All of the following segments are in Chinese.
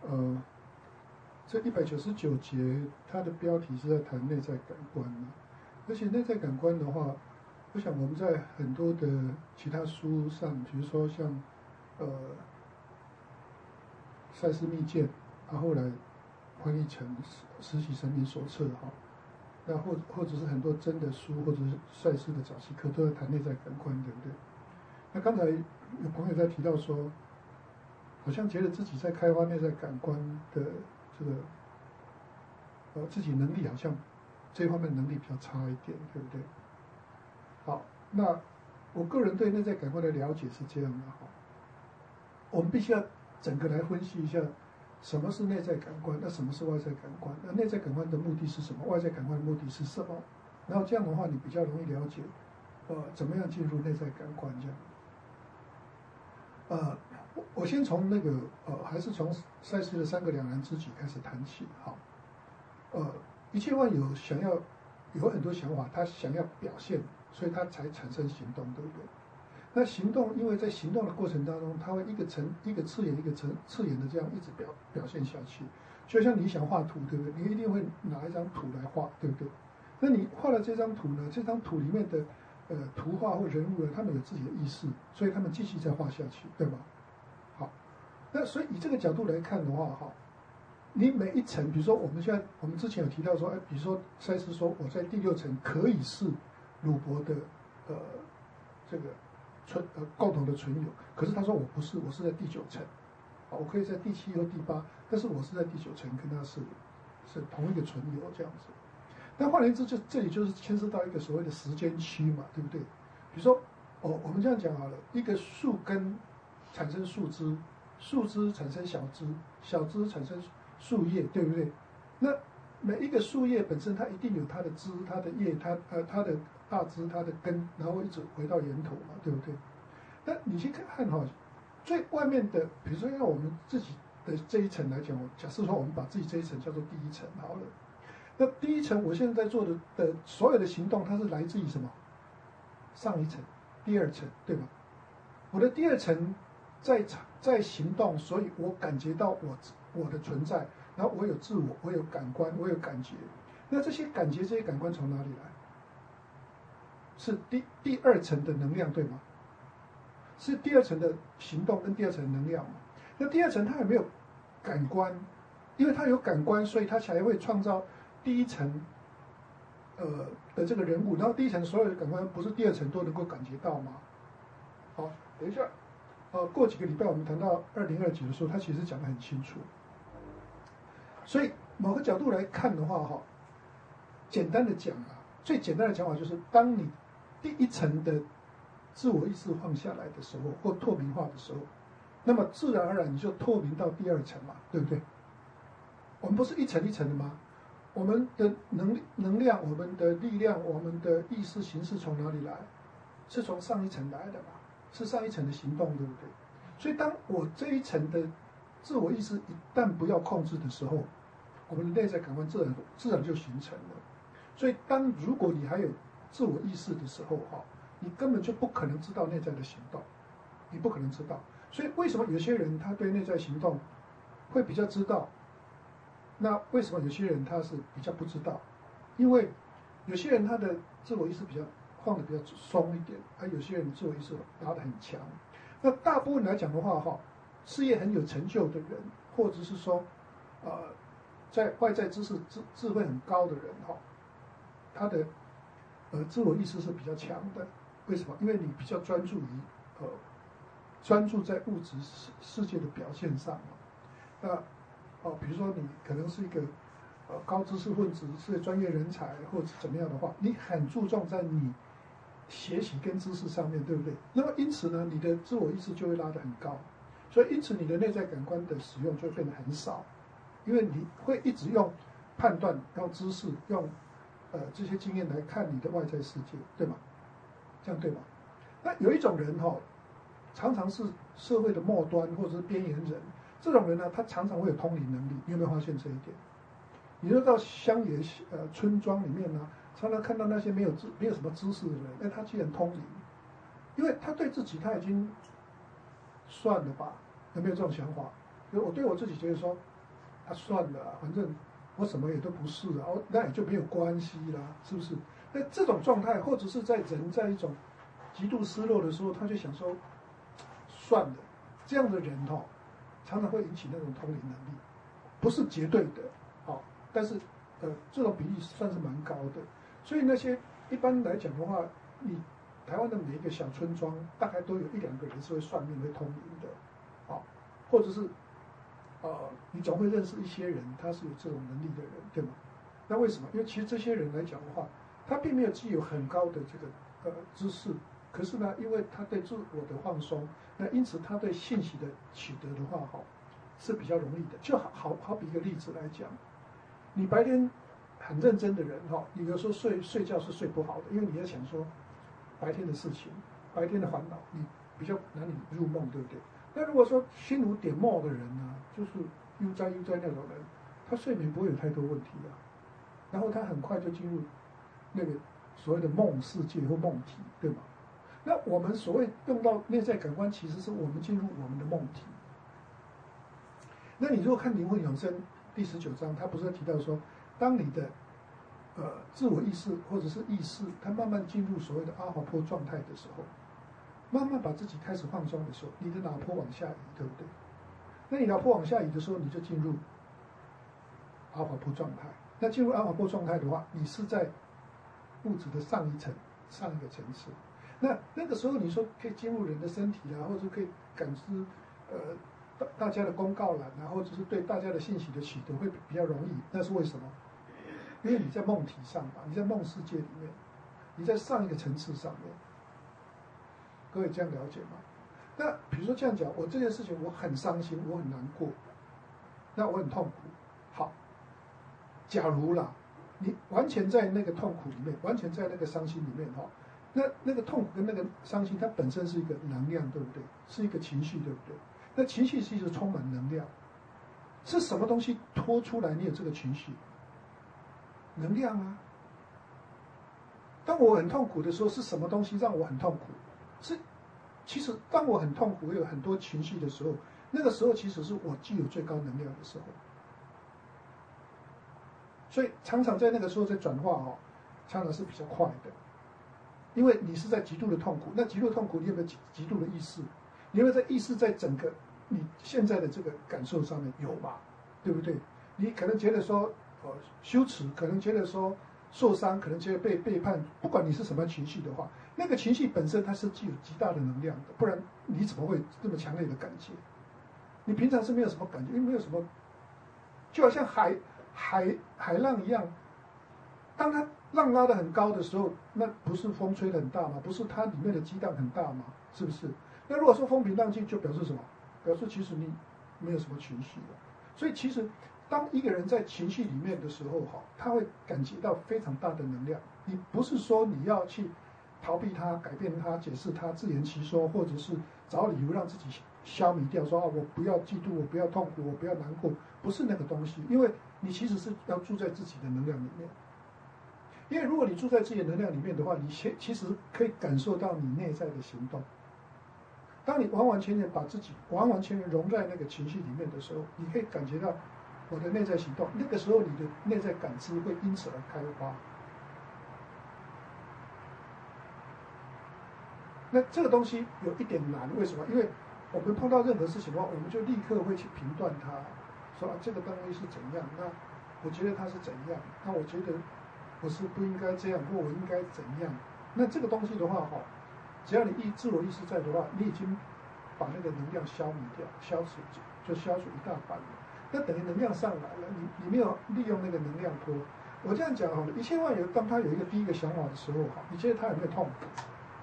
这199节，它的标题是在谈内在感官嘛，而且内在感官的话，我想我们在很多的其他书上，比如说像赛斯密鉴，他后来翻译成实习神明手册哈，那或者是很多真的书，或者是赛斯的早期课都在谈内在感官，对不对？那刚才有朋友在提到说，好像觉得自己在开发内在感官的这个自己能力好像这方面能力比较差一点，对不对？好，那我个人对内在感官的了解是这样的哈，我们必须要整个来分析一下，什么是内在感官，那什么是外在感官？那内在感官的目的是什么？外在感官的目的是什么？然后这样的话，你比较容易了解，怎么样进入内在感官这样。我先从那个还是从赛斯的3个两难之举开始谈起哈。一切万有有很多想法，他想要表现，所以他才产生行动，对不对？那行动，因为在行动的过程当中，它会一个次元一个次元的这样一直表现下去。就像你想画图，对不对？你一定会拿一张图来画，对不对？那你画了这张图呢？这张图里面的图画或人物呢，他们有自己的意识，所以他们继续再画下去，对吧？好，那所以以这个角度来看的话，哈，你每一层，比如说我们之前有提到说，比如说赛斯说我在第6层可以是鲁伯的这个共同的存有，可是他说我不是，我是在第9层，我可以在第7或第8，但是我是在第9层跟他是同一个存有这样子。但换言之，这里就是牵涉到一个所谓的时间区嘛，对不对？比如说我们这样讲好了，一个树根产生树枝，树枝产生小枝，小枝产生树叶，对不对？那每一个树叶本身它一定有它的枝、它的叶、它的大枝、它的根，然后一直回到源头嘛，对不对？那你去看哈，最外面的，比如说用我们自己的这一层来讲，假设说我们把自己这一层叫做第1层好了，那第1层我现在在做的所有的行动，它是来自于什么？上一层、第2层，对吧？我的第2层在行动，所以我感觉到我的存在，然后我有自我，我有感官，我有感觉。那这些感觉、这些感官从哪里来？是第2层的能量，对吗？是第2层的行动跟第2层的能量嘛？那第2层它有没有感官？因为它有感官，所以它才会创造第1层的这个人物。然后第1层所有的感官不是第2层都能够感觉到吗？好，等一下。过几个礼拜我们谈到2029的时候，他其实讲得很清楚。所以某个角度来看的话，哈，简单的讲啊，最简单的讲法就是，当你第1层的自我意识放下来的时候，或透明化的时候，那么自然而然你就透明到第2层嘛，对不对？我们不是一层一层的吗？我们的能量、我们的力量、我们的意识形式从哪里来？是从上一层来的嘛？是上一层的行动，对不对？所以当我这一层的自我意识一旦不要控制的时候，我们的内在感官自然就形成了。所以如果你还有自我意识的时候，你根本就不可能知道内在的行动，你不可能知道。所以为什么有些人他对内在行动会比较知道？那为什么有些人他是比较不知道？因为有些人他的自我意识放的比较松一点，而有些人自我意识拉得很强。那大部分来讲的话，事业很有成就的人，或者是说，在外在知识智慧很高的人，他的自我意识是比较强的。为什么？因为你比较专注在物质世界的表现上嘛。那比如说你可能是一个高知识分子，是专业人才，或者怎么样的话，你很注重在你学习跟知识上面，对不对？那么因此呢，你的自我意识就会拉得很高，所以因此你的内在感官的使用就会变得很少，因为你会一直用判断、用知识、用这些经验来看你的外在世界，对吗？这样对吗？那有一种人常常是社会的末端或者是边缘人，这种人呢，他常常会有通灵能力。你有没有发现这一点？你就到乡野村庄里面呢，常常看到那些没有什么知识的人，他居然通灵，因为他对自己他已经算了吧，有没有这种想法？我对我自己觉得说， 算了啊，反正我什么也都不是啊，那也就没有关系啦，是不是？那这种状态，或者是在人在一种极度失落的时候，他就想说，算了，这样的人常常会引起那种通灵能力，不是绝对的，但是这种比例算是蛮高的。所以那些一般来讲的话，你台湾的每一个小村庄，大概都有1、2个人是会算命、会通灵的，或者是你总会认识一些人，他是有这种能力的人，对吗？那为什么？因为其实这些人来讲的话，他并没有具有很高的这个知识，可是呢，因为他对自我的放松，那因此他对信息的取得的话，是比较容易的。就好比一个例子来讲，你白天很认真的人你有时候睡觉是睡不好的，因为你在想说白天的事情、白天的烦恼，你比较难以入梦，对不对？那如果说心无点墨的人呢，就是悠哉那种人，他睡眠不会有太多问题啊，然后他很快就进入那个所谓的梦世界或梦体，对吗？那我们所谓用到内在感官，其实是我们进入我们的梦体。那你如果看《灵魂永生》第19章，他不是提到说，当你的自我意识或者是意识，它慢慢进入所谓的阿华波状态的时候，慢慢把自己开始放松的时候，你的脑波往下移，对不对？那你脑波往下移的时候，你就进入阿华波状态。那进入阿华波状态的话，你是在物质的上一层、上一个层次。那个时候，你说可以进入人的身体啊，或者可以感知大家的公告栏啊，或者是对大家的信息的取得会比较容易。那是为什么？因为你在梦体上嘛，你在梦世界里面，你在上一个层次上面。各位这样了解吗？那比如说这样讲，我这件事情我很伤心，我很难过，那我很痛苦。好，假如啦，你完全在那个痛苦里面，完全在那个伤心里面那个痛苦跟那个伤心，它本身是一个能量，对不对？是一个情绪，对不对？那情绪其实充满能量，是什么东西拖出来你有这个情绪？能量啊。当我很痛苦的时候，是什么东西让我很痛苦？其实当我很痛苦，我有很多情绪的时候，那个时候其实是我具有最高能量的时候。所以常常在那个时候在转化常常是比较快的，因为你是在极度的痛苦。那极度的痛苦，你有没有极度的意识？你有没有在意识在整个你现在的这个感受上面有嘛？对不对？你可能觉得说羞耻，可能觉得说受伤，可能觉得被背叛，不管你是什么情绪的话，那个情绪本身它是具有极大的能量的，不然你怎么会这么强烈的感觉？你平常是没有什么感觉，因为没有什么，就好像海浪一样，当它浪拉得很高的时候，那不是风吹得很大吗？不是它里面的激荡很大吗？是不是？那如果说风平浪静，就表示什么？表示其实你没有什么情绪了。所以其实当一个人在情绪里面的时候他会感觉到非常大的能量。你不是说你要去逃避它、改变它、解释它、自圆其说，或者是找理由让自己消弭掉，说我不要嫉妒，我不要痛苦，我不要难过，不是那个东西。因为你其实是要住在自己的能量里面。因为如果你住在自己的能量里面的话，你其实可以感受到你内在的行动。当你完完全全把自己完完全全融在那个情绪里面的时候，你可以感觉到我的内在行动。那个时候，你的内在感知会因此而开花。那这个东西有一点难，为什么？因为我们碰到任何事情的话，我们就立刻会去评断它，说这个东西是怎样。那我觉得它是怎样？那我觉得我是不应该这样，或我应该怎样？那这个东西的话只要你自我意识在的话，你已经把那个能量消弭掉，消除一大半了。那等于能量上来了，你没有利用那个能量波。我这样讲一切万有，当他有一个第一个想法的时候你觉得他有没有痛苦？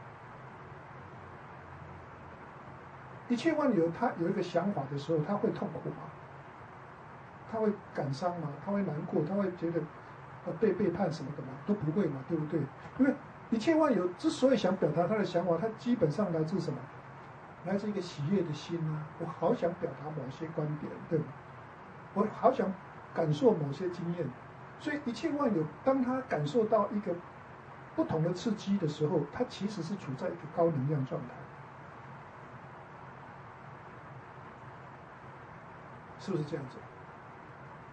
一切万有，他有一个想法的时候，他会痛苦吗？他会感伤吗？他会难过？他会觉得被背叛什么的吗？都不会嘛，对不对？因为一切万有之所以想表达他的想法，他基本上来自什么？来自一个喜悦的心啊！我好想表达某些观点，对吗？我好想感受某些经验，所以一切万有，当他感受到一个不同的刺激的时候，他其实是处在一个高能量状态。是不是这样子？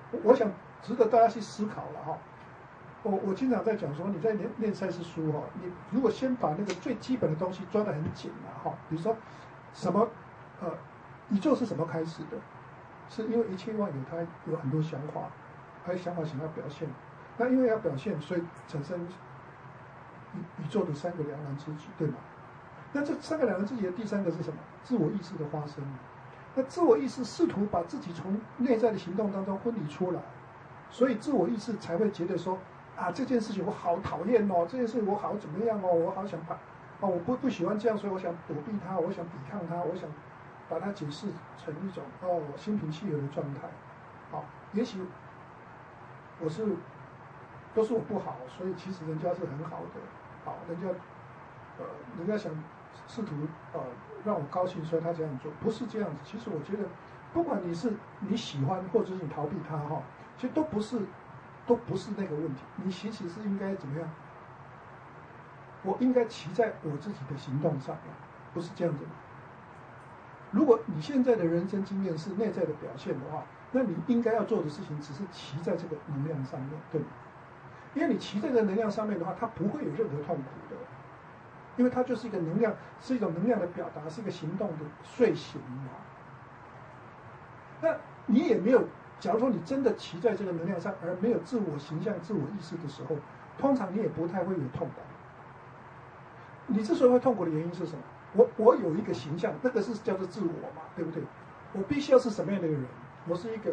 我想值得大家去思考了哈。我经常在讲说，你在念赛事书哈，你如果先把那个最基本的东西抓得很紧了哈，比如说什么宇宙是什么开始的？是因为一切万有它有很多想法，还有想法想要表现，那因为要表现，所以产生宇宙的三个两难之举，对吗？那这三个两难之举的第三个是什么？自我意识的发生。那自我意识试图把自己从内在的行动当中分离出来，所以自我意识才会觉得说啊，这件事情我好讨厌哦，这件事情我好怎么样哦，我好想把我不喜欢这样，所以我想躲避它，我想抵抗它，我想把它解释成一种心平气和的状态。好，也许都是我不好，所以其实人家是很好的，好，人家想试图让我高兴，所以他这样做，不是这样子。其实我觉得，不管你喜欢或者是你逃避他哈，其实都不是那个问题。你其实是应该怎么样？我应该骑在我自己的行动上，不是这样子的。如果你现在的人生经验是内在的表现的话，那你应该要做的事情只是骑在这个能量上面，对吗？因为你骑在这个能量上面的话，它不会有任何痛苦的，因为它就是一个能量，是一种能量的表达，是一个行动的睡醒嘛。那你也没有，假如说你真的骑在这个能量上，而没有自我形象、自我意识的时候，通常你也不太会有痛苦。你之所以会痛苦的原因是什么？我有一个形象，那个是叫做自我嘛，对不对？我必须要是什么样的一个人？我是一个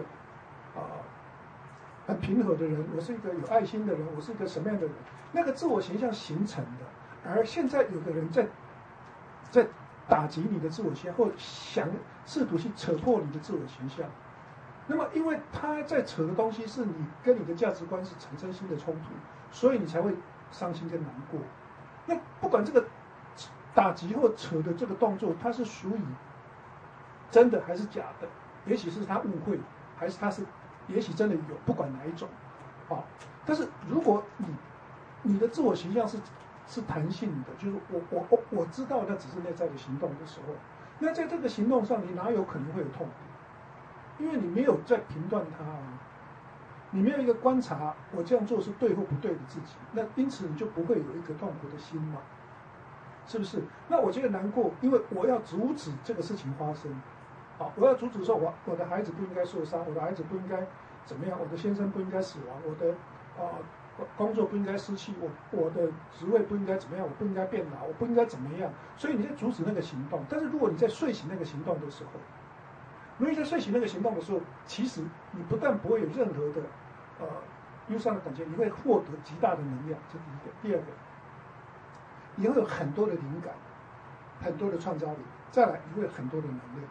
很平和的人，我是一个有爱心的人，我是一个什么样的人？那个自我形象形成的，而现在有个人在打击你的自我形象，或想试图去扯破你的自我形象。那么，因为他在扯的东西是你跟你的价值观是产生新的冲突，所以你才会伤心跟难过。那不管这个打击或扯的这个动作，它是属于真的还是假的？也许是他误会，还是他是，也许真的有，不管哪一种，但是如果你的自我形象是弹性的，就是我知道那只是内在的行动的时候，那在这个行动上，你哪有可能会有痛苦？因为你没有在评断它啊，你没有一个观察我这样做是对或不对的自己，那因此你就不会有一个痛苦的心嘛，是不是？那我觉得难过，因为我要阻止这个事情发生，我要阻止说我的孩子不应该受伤，我的孩子不应该怎么样，我的先生不应该死亡，我的工作不应该失去，我的职位不应该怎么样，我不应该变老，我不应该怎么样，所以你在阻止那个行动。但是如果你在睡醒那个行动的时候，如果你在睡醒那个行动的时候，其实你不但不会有任何的忧伤的感觉，你会获得极大的能量，这第一个。第二个，你会有很多的灵感，很多的创造力，再来你会有很多的能量。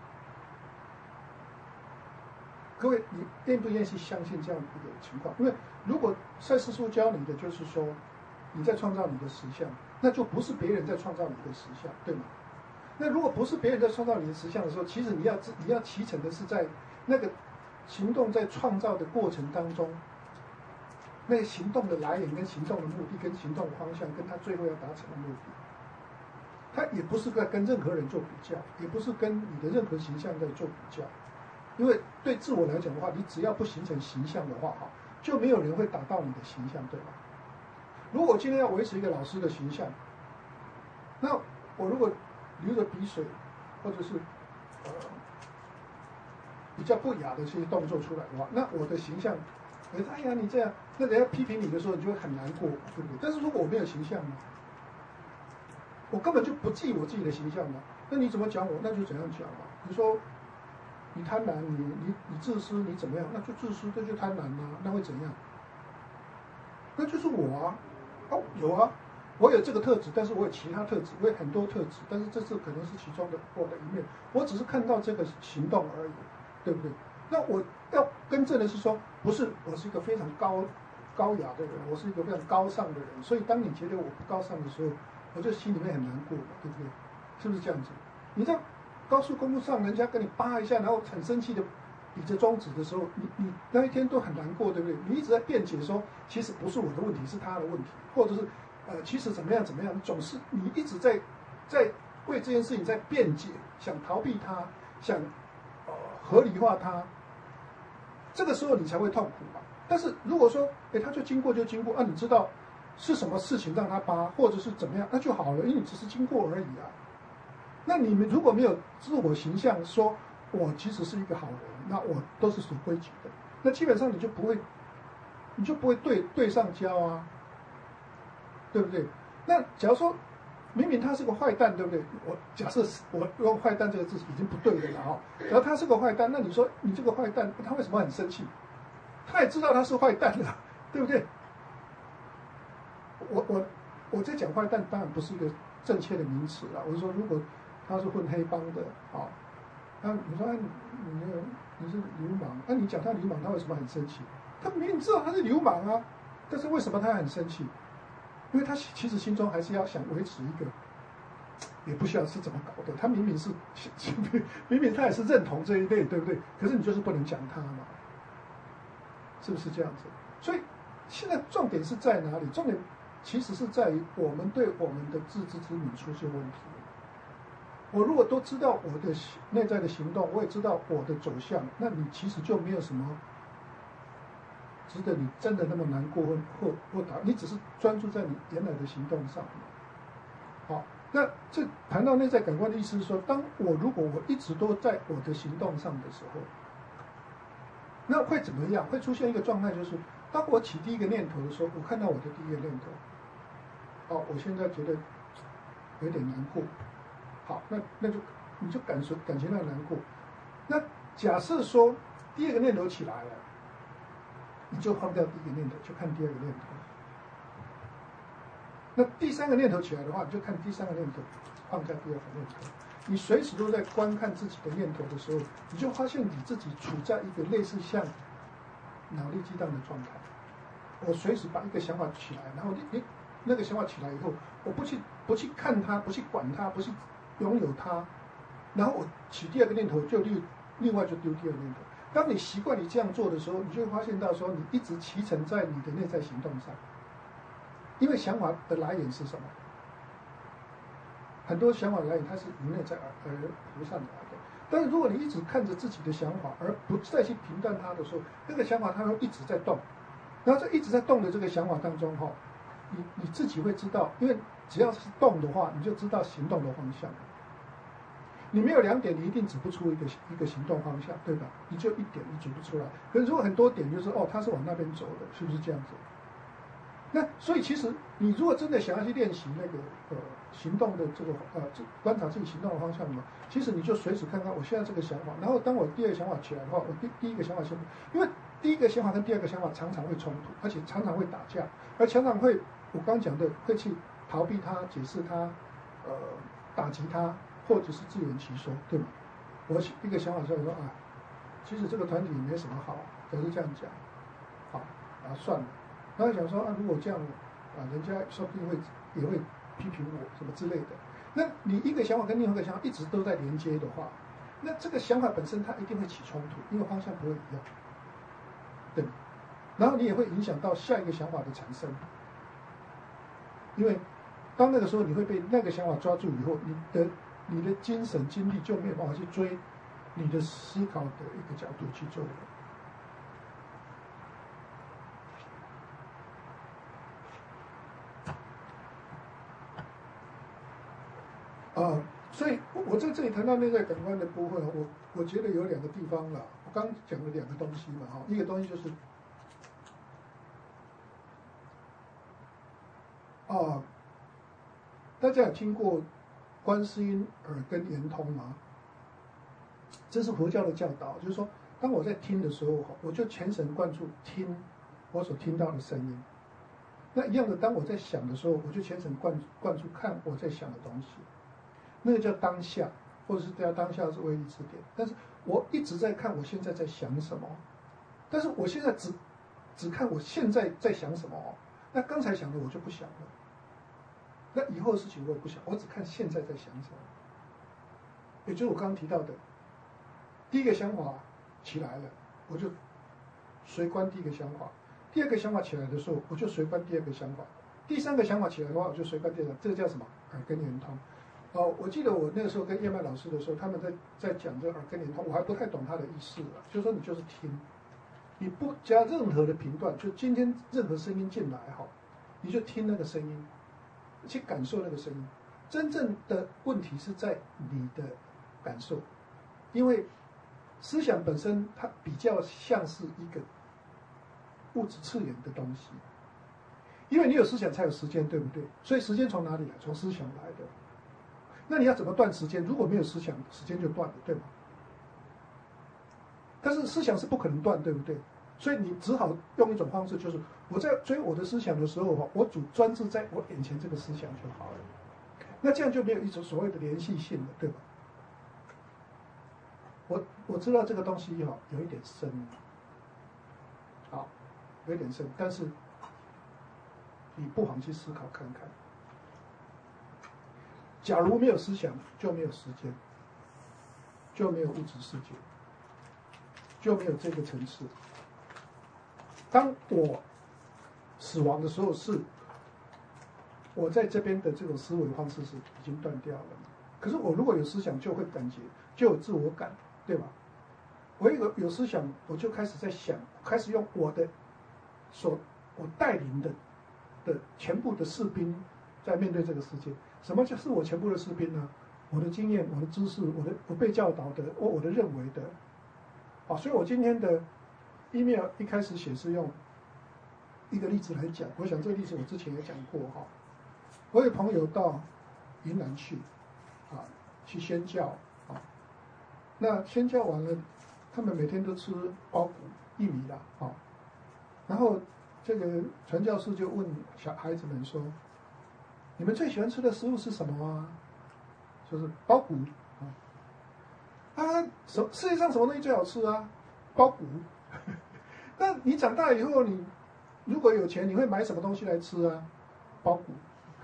各位，你愿不愿意去相信这样一个情况？因为如果赛斯书教你的就是说你在创造你的实相，那就不是别人在创造你的实相，对吗？那如果不是别人在创造你的实相的时候，其实你要启程的是在那个行动在创造的过程当中，那个行动的来源跟行动的目的跟行动的方向跟他最后要达成的目的，他也不是在跟任何人做比较，也不是跟你的任何形象在做比较，因为对自我来讲的话，你只要不形成形象的话，就没有人会打到你的形象，对吧？如果我今天要维持一个老师的形象，那我如果流着鼻水，或者是比较不雅的这些动作出来的话，那我的形象，哎呀你这样，那人家批评你的时候，你就会很难过，对不对？但是如果我没有形象呢，我根本就不记我自己的形象嘛，那你怎么讲我，那就怎样讲嘛。你说你贪婪，你自私，你怎么样？那就自私，这就贪婪啊，那会怎样？那就是我啊，有啊。我有这个特质，但是我有其他特质，我有很多特质，但是这是可能是其中的我的一面，我只是看到这个行动而已，对不对？那我要更正的是说，不是我是一个非常高雅的人，我是一个非常高尚的人，所以当你觉得我不高尚的时候，我就心里面很难过，对不对？是不是这样子？你在高速公路上，人家跟你扒一下，然后很生气的比着中指的时候，你那一天都很难过，对不对？你一直在辩解说，其实不是我的问题，是他的问题，或者是其实怎么样，总是你一直在为这件事情在辩解，想逃避它，想合理化它。 这个时候你才会痛苦嘛。但是如果说，他就经过就经过啊，你知道是什么事情让他扒，或者是怎么样，那就好了，因为你只是经过而已啊。那你们如果没有自我形象，说我其实是一个好人，那我都是守规矩的，那基本上你就不会对上焦啊，对不对？那假如说明明他是个坏蛋，对不对？我假设我用坏蛋这个字已经不对的了哈，然后他是个坏蛋，那你说你这个坏蛋，他为什么很生气？他也知道他是坏蛋了，对不对？我在讲坏蛋，当然不是一个正确的名词了。我是说，如果他是混黑帮的啊，那你说你是流氓，那你讲他流氓，他为什么很生气？他明明知道他是流氓啊，但是为什么他很生气？因为他其实心中还是要想维持一个，也不需要是怎么搞的。他明明他也是认同这一类，对不对？可是你就是不能讲他嘛，是不是这样子？所以现在重点是在哪里？重点其实是在于我们对我们的自知之明出现问题。我如果都知道我的内在的行动，我也知道我的走向，那你其实就没有什么值得你真的那么难过或打，你只是专注在你原来的行动上。好，那这谈到内在感官的意思是说，如果我一直都在我的行动上的时候，那会怎么样？会出现一个状态，就是当我起第一个念头的时候，我看到我的第一个念头，我现在觉得有点难过。好，那就你就感觉到难过。那假设说第二个念头起来了，你就放掉第一个念头，就看第二个念头。那第三个念头起来的话，你就看第三个念头，放下第二个念头。你随时都在观看自己的念头的时候，你就发现你自己处在一个类似像脑力激荡的状态。我随时把一个想法起来，然后那个想法起来以后，我不去看它，不去管它，不去拥有它，然后我起第二个念头就另外就丢第二个念头。当你习惯你这样做的时候，你就会发现到说你一直骑乘在你的内在行动上。因为想法的来源是什么？很多想法来源它是由内在而浮上来的。但是如果你一直看着自己的想法，而不再去评断它的时候，那个想法它会一直在动。然后在一直在动的这个想法当中，你自己会知道，因为只要是动的话，你就知道行动的方向。你没有2点，你一定指不出一个行动方向，对吧？你就1点你指不出来。可是如果很多点，就是它是往那边走的，是不是这样子？那所以其实你如果真的想要去练习那个行动的这个观察自己行动的方向嘛，其实你就随时看看我现在这个想法，然后当我第二个想法起来的话，我第一个想法先，因为第一个想法跟第二个想法常常会冲突，而且常常会打架，而常常会我刚讲的会去逃避它、解释它、打击它，或者是自圆其说，对吗？我一个想法就是说其实这个团体没什么好，可是这样讲，好算了。然后想说如果这样人家说不定也会批评我什么之类的。那你一个想法跟另外一个想法一直都在连接的话，那这个想法本身它一定会起冲突，因为方向不会一样，对。然后你也会影响到下一个想法的产生，因为当那个时候你会被那个想法抓住以后，你的精神精力就没有办法去追你的思考的一个角度去做了。所以我在这里谈到内在感官的部分，我觉得有2个地方了。我刚讲了2个东西嘛，一个东西就是大家有听过观世音耳根圆通吗？这是佛教的教导，就是说，当我在听的时候，我就全神贯注听我所听到的声音。那一样的，当我在想的时候，我就全神贯注看我在想的东西。那个叫当下，或者是叫当下是唯一之点。但是我一直在看我现在在想什么，但是我现在只看我现在在想什么那刚才想的我就不想了，那以后的事情我也不想，我只看现在在想什么。也就是我刚刚提到的，第一个想法起来了，我就随观第一个想法；第二个想法起来的时候，我就随观第二个想法；第三个想法起来的话，我就随观第二个。这个叫什么？耳根圆通。我记得我那个时候跟叶曼老师的时候，他们在讲这个耳根圆通，我还不太懂他的意思了，就是说你就是听， 你不加任何的评断，就今天任何声音进来哈，你就听那个声音，去感受那个声音。真正的问题是在你的感受，因为思想本身它比较像是一个物质次元的东西，因为你有思想才有时间，对不对？所以时间从哪里来？从思想来的。那你要怎么断时间？如果没有思想，时间就断了，对吗？但是思想是不可能断，对不对？所以你只好用一种方式，就是我在追我的思想的时候，我只专注在我眼前这个思想就好了。那这样就没有一种所谓的联系性了，对吧？我知道这个东西有一点深，好，有一点深，但是你不妨去思考看看。假如没有思想，就没有时间，就没有物质世界，就没有这个层次。当我死亡的时候，是我在这边的这种思维方式是已经断掉了。可是我如果有思想，就会感觉，就有自我感，对吧？我有思想，我就开始在想，开始用我带领的全部的士兵在面对这个世界。什么就是我全部的士兵呢？我的经验、我的知识、我被教导的、我的认为的，所以我今天的 email 一开始写是用一个例子来讲。我想这个例子我之前也讲过哈。我有朋友到云南去，去宣教那宣教完了，他们每天都吃包谷、薏米啦，然后这个传教士就问小孩子们说：“你们最喜欢吃的食物是什么啊？”说是包谷世界上什么东西最好吃啊？包谷。那你长大以后，你如果有钱，你会买什么东西来吃啊？包谷。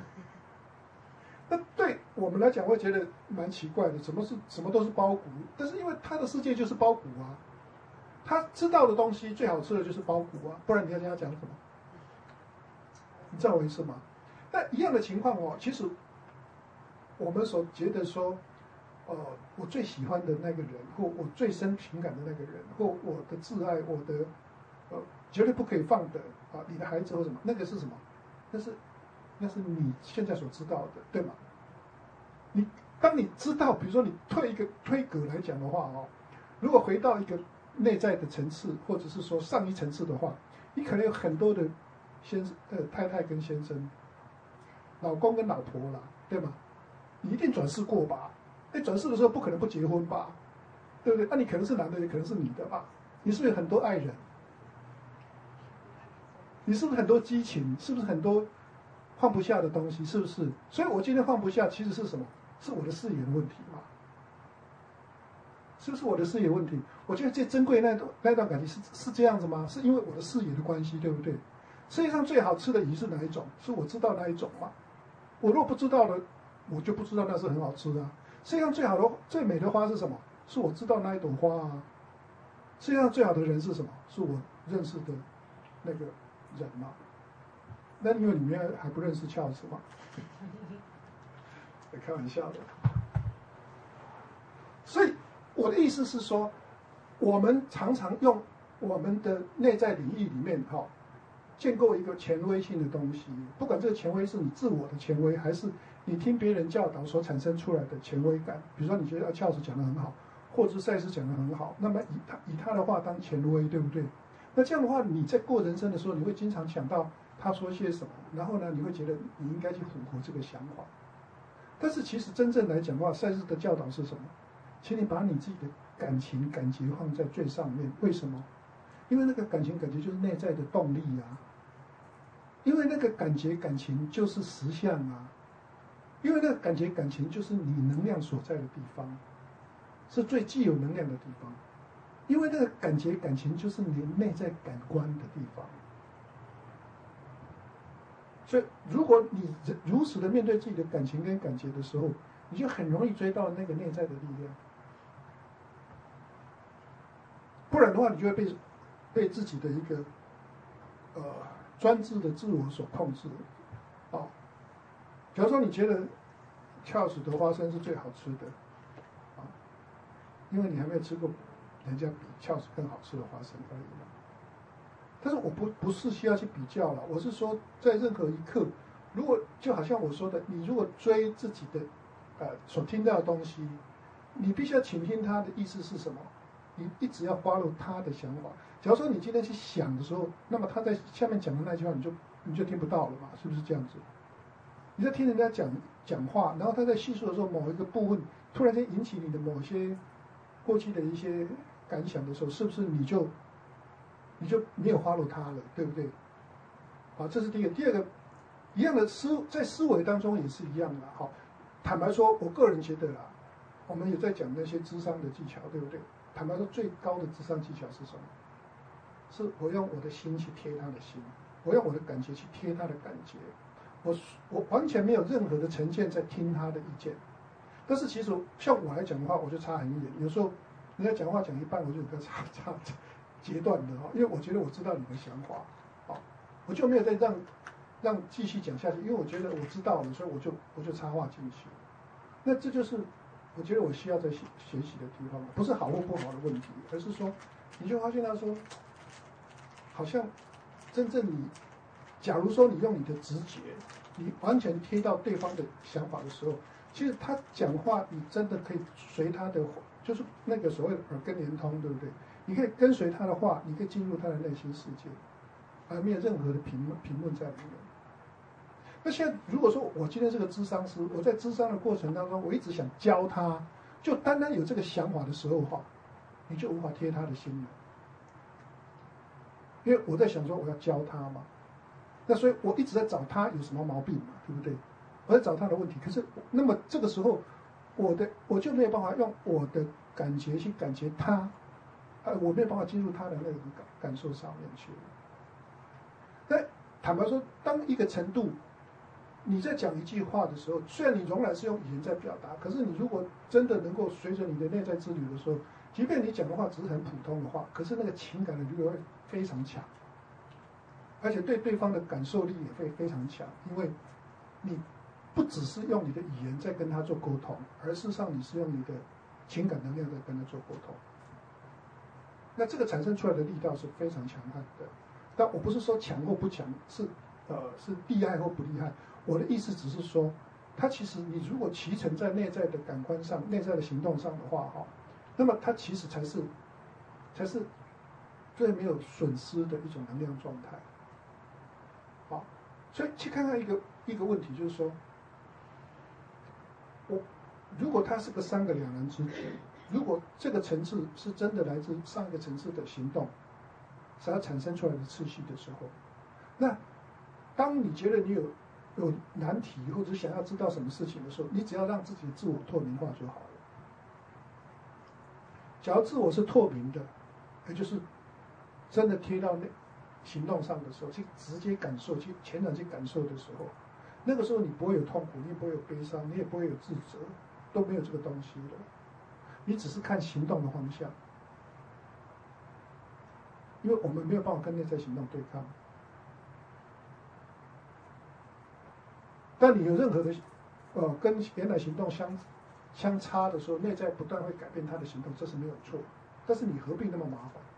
那对我们来讲会觉得蛮奇怪的，什么都是包谷，但是因为他的世界就是包谷啊，他知道的东西最好吃的就是包谷啊，不然你要跟他讲什么？你知道我意思吗？那一样的情况其实我们所觉得说，我最喜欢的那个人，或我最深情感的那个人，或我的挚爱，我的绝对不可以放的你的孩子或什么，那个是什么？那是你现在所知道的，对吗？当你知道，比如说你推格来讲的话如果回到一个内在的层次，或者是说上一层次的话，你可能有很多的太太跟先生，老公跟老婆啦，对吗？你一定转世过吧？转世的时候不可能不结婚吧？对不对？那你可能是男的，也可能是女的吧？你是不是有很多爱人？你是不是很多激情？是不是很多放不下的东西？是不是？所以我今天放不下，其实是什么？是我的视野的问题嘛？是不是我的视野问题？我觉得最珍贵那段感情是这样子吗？是因为我的视野的关系，对不对？世界上最好吃的鱼是哪一种？是我知道那一种吗？我若不知道的，我就不知道那是很好吃的世界上最美的花是什么？是我知道那一朵花啊。世界上最好的人是什么？是我认识的那个人嘛。那因为你们还不认识乔治嘛？开玩笑的。所以我的意思是说，我们常常用我们的内在领域里面建构一个权威性的东西，不管这个权威是你自我的权威，还是你听别人教导所产生出来的权威感。比如说你觉得乔治讲得很好，或者是赛斯讲得很好，那么以他的话当权威，对不对？那这样的话，你在过人生的时候，你会经常想到他说些什么，然后呢，你会觉得你应该去符合这个想法。但是其实真正来讲的话，赛斯的教导是什么？请你把你自己的感觉放在最上面。为什么？因为那个感觉就是内在的动力啊。因为那个感情就是实相啊。因为那个感情就是你能量所在的地方，是最具有能量的地方。因为那个感情就是你内在感官的地方。所以，如果你如实的面对自己的感情跟感觉的时候，你就很容易追到那个内在的力量。不然的话，你就会被自己的一个专制的自我所控制。假如说你觉得翘楚的花生是最好吃的，因为你还没有吃过人家比翘楚更好吃的花生而已嘛。 但是我不是需要去比较了，我是说在任何一刻，如果就好像我说的，你如果追自己的所听到的东西，你必须要倾听他的意思是什么，你一直要 follow 他的想法。假如说你今天去想的时候，那么他在下面讲的那句话你就听不到了嘛，是不是这样子？你在听人家讲话，然后他在叙述的时候，某一个部分突然间引起你的某些过去的一些感想的时候，是不是你就没有 follow 他了，对不对？好，这是第一个。第二个，一样的在思维当中也是一样的。好，坦白说，我个人觉得啦，我们也在讲那些智商的技巧，对不对？坦白说，最高的智商技巧是什么？是我用我的心去贴他的心，我用我的感觉去贴他的感觉，我完全没有任何的成见在听他的意见。但是其实像我来讲的话，我就差很远。有时候人家讲话讲一半，我就有个差截断的因为我觉得我知道你的想法，好，我就没有再让继续讲下去，因为我觉得我知道了，所以我就插话进去。那这就是我觉得我需要在学习的地方，不是好或不好的问题，而是说你就发现他说，好像真正你，假如说你用你的直觉，你完全贴到对方的想法的时候，其实他讲话你真的可以随他的，就是那个所谓的耳根连通，对不对？你可以跟随他的话，你可以进入他的内心世界，而没有任何的评论在里面。那现在如果说我今天是个諮商师，我在諮商的过程当中，我一直想教他，就单单有这个想法的时候话，你就无法贴他的心了，因为我在想说我要教他嘛，那所以我一直在找他有什么毛病嘛，对不对？我在找他的问题，可是那么这个时候，我就没有办法用我的感觉去感觉他，我没有办法进入他的那个感受上面去。那坦白说，当一个程度，你在讲一句话的时候，虽然你仍然是用语言在表达，可是你如果真的能够随着你的内在之旅的时候，即便你讲的话只是很普通的话，可是那个情感的流流会非常强，而且对对方的感受力也会非常强，因为你不只是用你的语言在跟他做沟通，而事实上你是用你的情感能量在跟他做沟通。那这个产生出来的力道是非常强悍的。但我不是说强或不强，是厉害或不厉害。我的意思只是说，它其实你如果骑乘在内在的感官上、内在的行动上的话，那么它其实才是最没有损失的一种能量状态。好，所以去看看一个问题，就是说，如果它是个三个两人之举，如果这个层次是真的来自上一个层次的行动，是它产生出来的次序的时候，那当你觉得你有难题或者想要知道什么事情的时候，你只要让自己的自我透明化就好了。假如自我是透明的，也就是真的贴到那行动上的时候，去直接感受、去全然去感受的时候，那个时候你不会有痛苦，你也不会有悲伤，你也不会有自责，都没有这个东西的。你只是看行动的方向，因为我们没有办法跟内在行动对抗。但你有任何的跟原来行动相差的时候，内在不断会改变他的行动，这是没有错。但是你何必那么麻烦？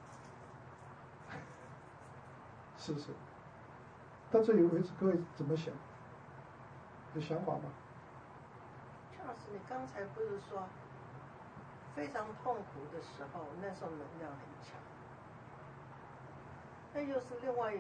是不是？到这里为止，各位怎么想？有想法吗？ 邱老师，你刚才不是说非常痛苦的时候，那时候能量很强，那又是另外一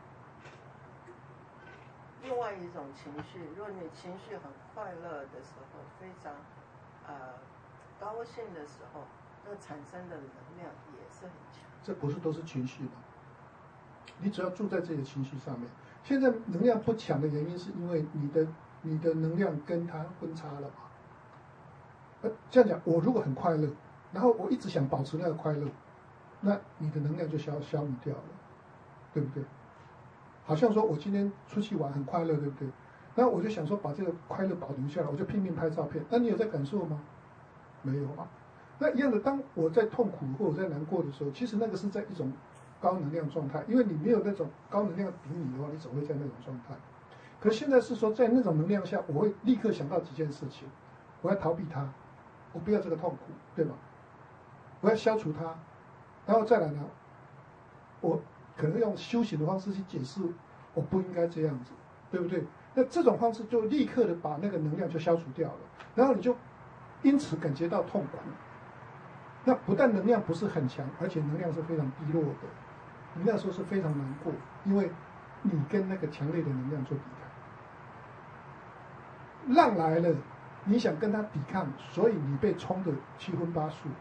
种情绪。如果你情绪很快乐的时候，非常高兴的时候，那产生的能量也是很强。 这不是都是情绪吗？你只要住在这些情绪上面。现在能量不强的原因，是因为你的能量跟它分差了嘛。这样讲，我如果很快乐，然后我一直想保持那个快乐，那你的能量就消弭掉了，对不对？好像说我今天出去玩很快乐，对不对？那我就想说把这个快乐保留下来，我就拼命拍照片。那你有在感受吗？没有啊。那一样的，当我在痛苦或者在难过的时候，其实那个是在一种高能量状态，因为你没有那种高能量顶你的话，你总会在那种状态。可是现在是说，在那种能量下，我会立刻想到几件事情，我要逃避它，我不要这个痛苦，对吗？我要消除它，然后再来呢，我可能用修行的方式去解释，我不应该这样子，对不对？那这种方式就立刻的把那个能量就消除掉了，然后你就因此感觉到痛苦。那不但能量不是很强，而且能量是非常低落的，你那时候是非常难过，因为你跟那个强烈的能量做抵抗。浪来了，你想跟它抵抗，所以你被冲得七荤八素。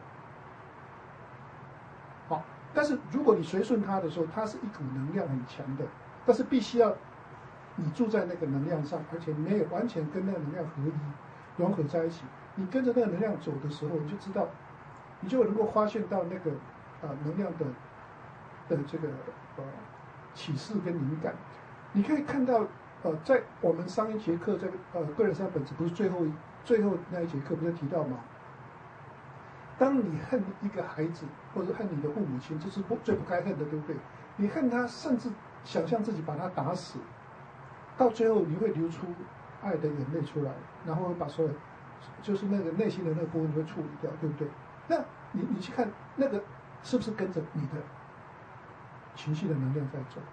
好，但是如果你随顺它的时候，它是一股能量很强的，但是必须要你住在那个能量上，而且没有完全跟那个能量合一融合在一起。你跟着那个能量走的时候，你就知道，你就能够发现到那个能量的这个启示跟灵感。你可以看到在我们上一节课这个个人三本质不是最后那一节课不是提到吗？当你恨一个孩子，或者恨你的父母亲，这是最不该恨的，对不对？你恨他，甚至想象自己把他打死，到最后你会流出爱的眼泪出来，然后会把所有就是那个内心的那个部分会处理掉，对不对？那你去看那个是不是跟着你的情绪的能量在走？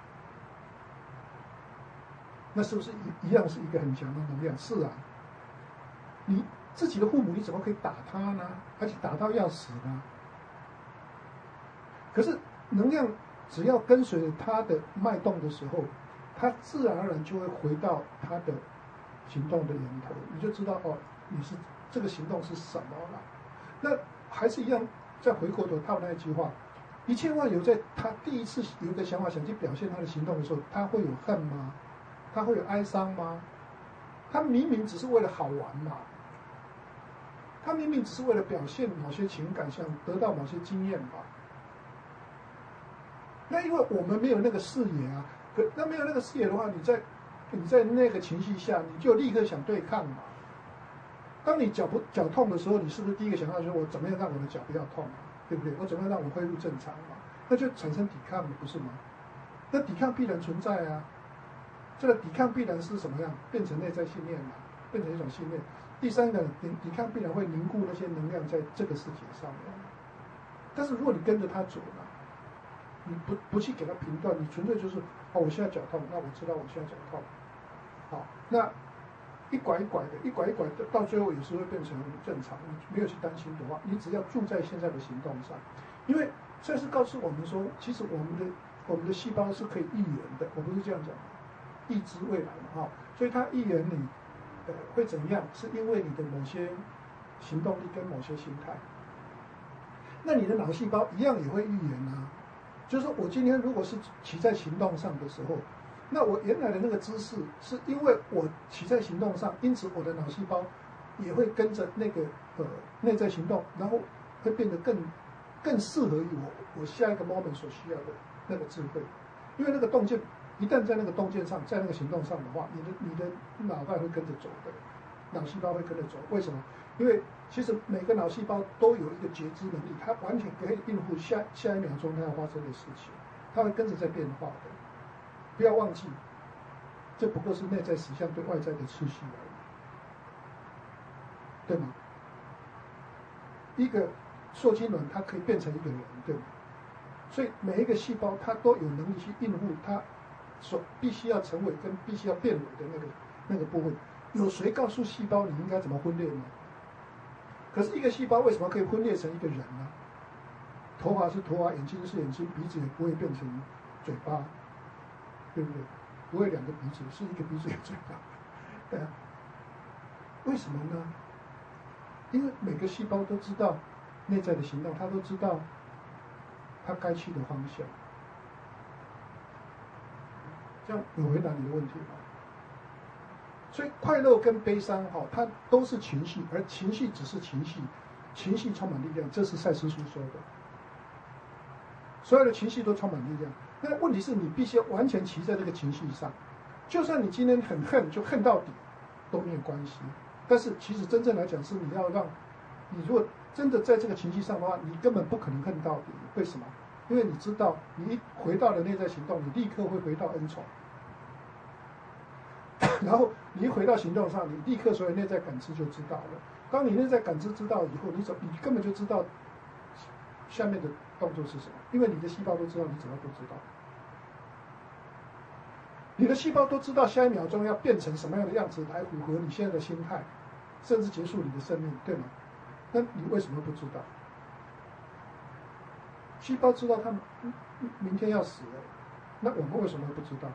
那是不是一样是一个很强的能量？是啊，你自己的父母你怎么可以打他呢？而且打到要死呢？可是能量只要跟随着他的脉动的时候，他自然而然就会回到他的行动的源头，你就知道哦，你是这个行动是什么了。那还是一样，再回过头套那一句话，一切万有在他第一次有一个想法想去表现他的行动的时候，他会有恨吗？他会有哀伤吗？他明明只是为了好玩嘛，他明明只是为了表现某些情感，想得到某些经验吧。那因为我们没有那个视野啊，那没有那个视野的话，你在那个情绪下，你就立刻想对抗嘛。当你脚痛的时候，你是不是第一个想到就是我怎么样让我的脚不要痛啊，对不对？我怎么样让我恢复正常嘛？那就产生抵抗了，不是吗？那抵抗必然存在啊。这个抵抗必然是什么样？变成内在信念嘛，变成一种信念。第三个，抵抗必然会凝固那些能量在这个世界上面。但是如果你跟着他走了，你不去给他评断，你纯粹就是我现在脚痛，那我知道我现在脚痛，好，那一拐一拐的，到最后也是会变成正常。你没有去担心的话，你只要住在现在的行动上，因为这是告诉我们说，其实我们的细胞是可以预言的，我不是这样讲的。预知未来嘛，所以它预言你会怎样，是因为你的某些行动力跟某些心态。那你的脑细胞一样也会预言啊，就是说我今天如果是骑在行动上的时候，那我原来的那个姿势是因为我骑在行动上，因此我的脑细胞也会跟着那个内在行动，然后会变得更适合于我下一个 moment 所需要的那个智慧，因为那个洞见。一旦在那个洞见上，在那个行动上的话，你的脑袋会跟着走的，脑细胞会跟着走。为什么？因为其实每个脑细胞都有一个觉知能力，它完全可以应付下一秒钟它要发生的事情，它会跟着在变化的。不要忘记，这不过是内在实相对外在的秩序而已，对吗？一个受精卵它可以变成一个人，对吗？所以每一个细胞它都有能力去应付它所必须要成为跟必须要变为的那个部分。有谁告诉细胞你应该怎么分裂呢？可是一个细胞为什么可以分裂成一个人呢？头发是头发，眼睛是眼睛，鼻子也不会变成嘴巴，对不对？不会两个鼻子，是一个鼻子一个嘴巴。对啊，为什么呢？因为每个细胞都知道内在的行动，它都知道它该去的方向。这样有回答你的问题吗？所以快乐跟悲伤它都是情绪，而情绪只是情绪，情绪充满力量，这是赛斯书说的。所有的情绪都充满力量，那问题是你必须要完全骑在这个情绪上，就算你今天很恨，就恨到底都没有关系。但是其实真正来讲，是你要让你如果真的在这个情绪上的话，你根本不可能恨到底。为什么？因为你知道，你一回到了内在行动，你立刻会回到恩宠。然后你一回到行动上，你立刻所有内在感知就知道了。当你内在感知知道以后，你根本就知道下面的动作是什么，因为你的细胞都知道，你怎么都知道。 你的细胞都知道下一秒钟要变成什么样的样子来符合你现在的心态，甚至结束你的生命，对吗？那你为什么不知道？细胞知道它明天要死了，那我们为什么不知道？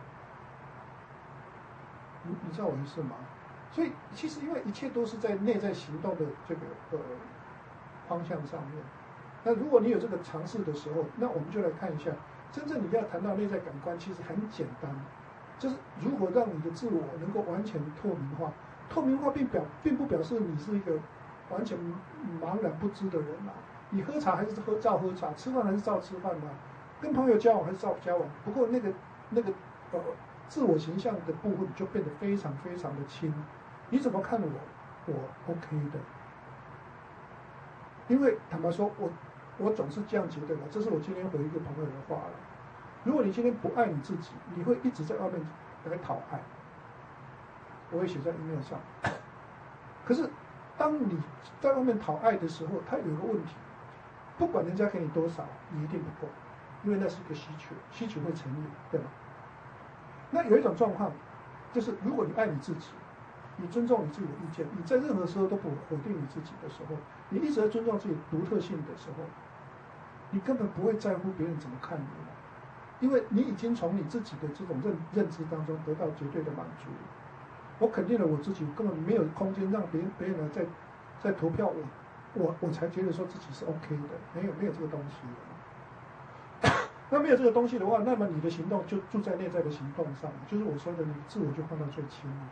你知道我意思吗？所以其实因为一切都是在内在行动的这个方向上面。那如果你有这个尝试的时候，那我们就来看一下，真正你要谈到内在感官，其实很简单，就是如何让你的自我能够完全透明化。透明化并不表示你是一个完全茫然不知的人啊。你喝茶还是照喝茶，吃饭还是照吃饭啊，跟朋友交往还是照交往。不过那个自我形象的部分就变得非常非常的轻。你怎么看我 OK 的。因为坦白说，我总是这样觉得的，这是我今天回一个朋友的话了。如果你今天不爱你自己，你会一直在外面来讨爱。我会写在 email 上。可是，当你在外面讨爱的时候，它有一个问题，不管人家给你多少，你一定不够，因为那是一个需求，需求会成瘾，对吗？那有一种状况，就是如果你爱你自己，你尊重你自己的意见，你在任何时候都不否定你自己的时候，你一直在尊重自己独特性的时候，你根本不会在乎别人怎么看你了，因为你已经从你自己的这种认知当中得到绝对的满足。我肯定了我自己，根本没有空间让别人在投票我才觉得说自己是 OK 的，没有这个东西的。那没有这个东西的话，那么你的行动就住在内在的行动上，就是我说的，你自我就放到最轻了。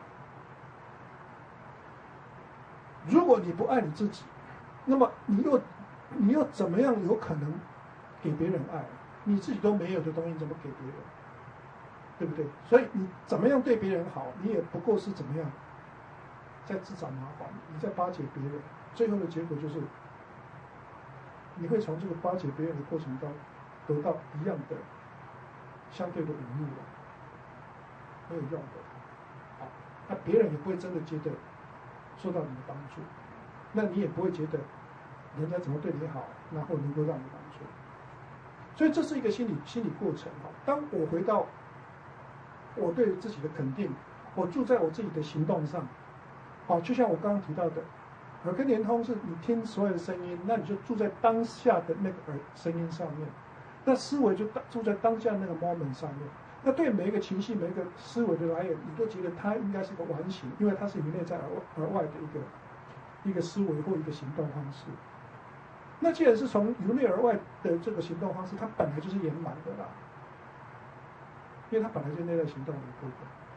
如果你不爱你自己，那么你又怎么样有可能给别人爱？你自己都没有的东西，怎么给别人？对不对？所以你怎么样对别人好，你也不过是怎么样在自找麻烦，你在巴结别人，最后的结果就是你会从这个巴结别人的过程中得到一样的相对的侮辱了，没有用的。好，那别人也不会真的觉得受到你的帮助，那你也不会觉得人家怎么对你好，然后能够让你帮助。所以这是一个心理过程。当我回到我对自己的肯定，我住在我自己的行动上，就像我刚刚提到的，耳根连通是你听所有的声音，那你就住在当下的那个声音上面，那思维就住在当下那个 moment 上面。那对每一个情绪、每一个思维的来源，你都觉得它应该是个完形，因为它是由内在而外的一个思维或一个行动方式。那既然是从由内而外的这个行动方式，它本来就是圆满的啦。因为它本来就内在行动的一部分。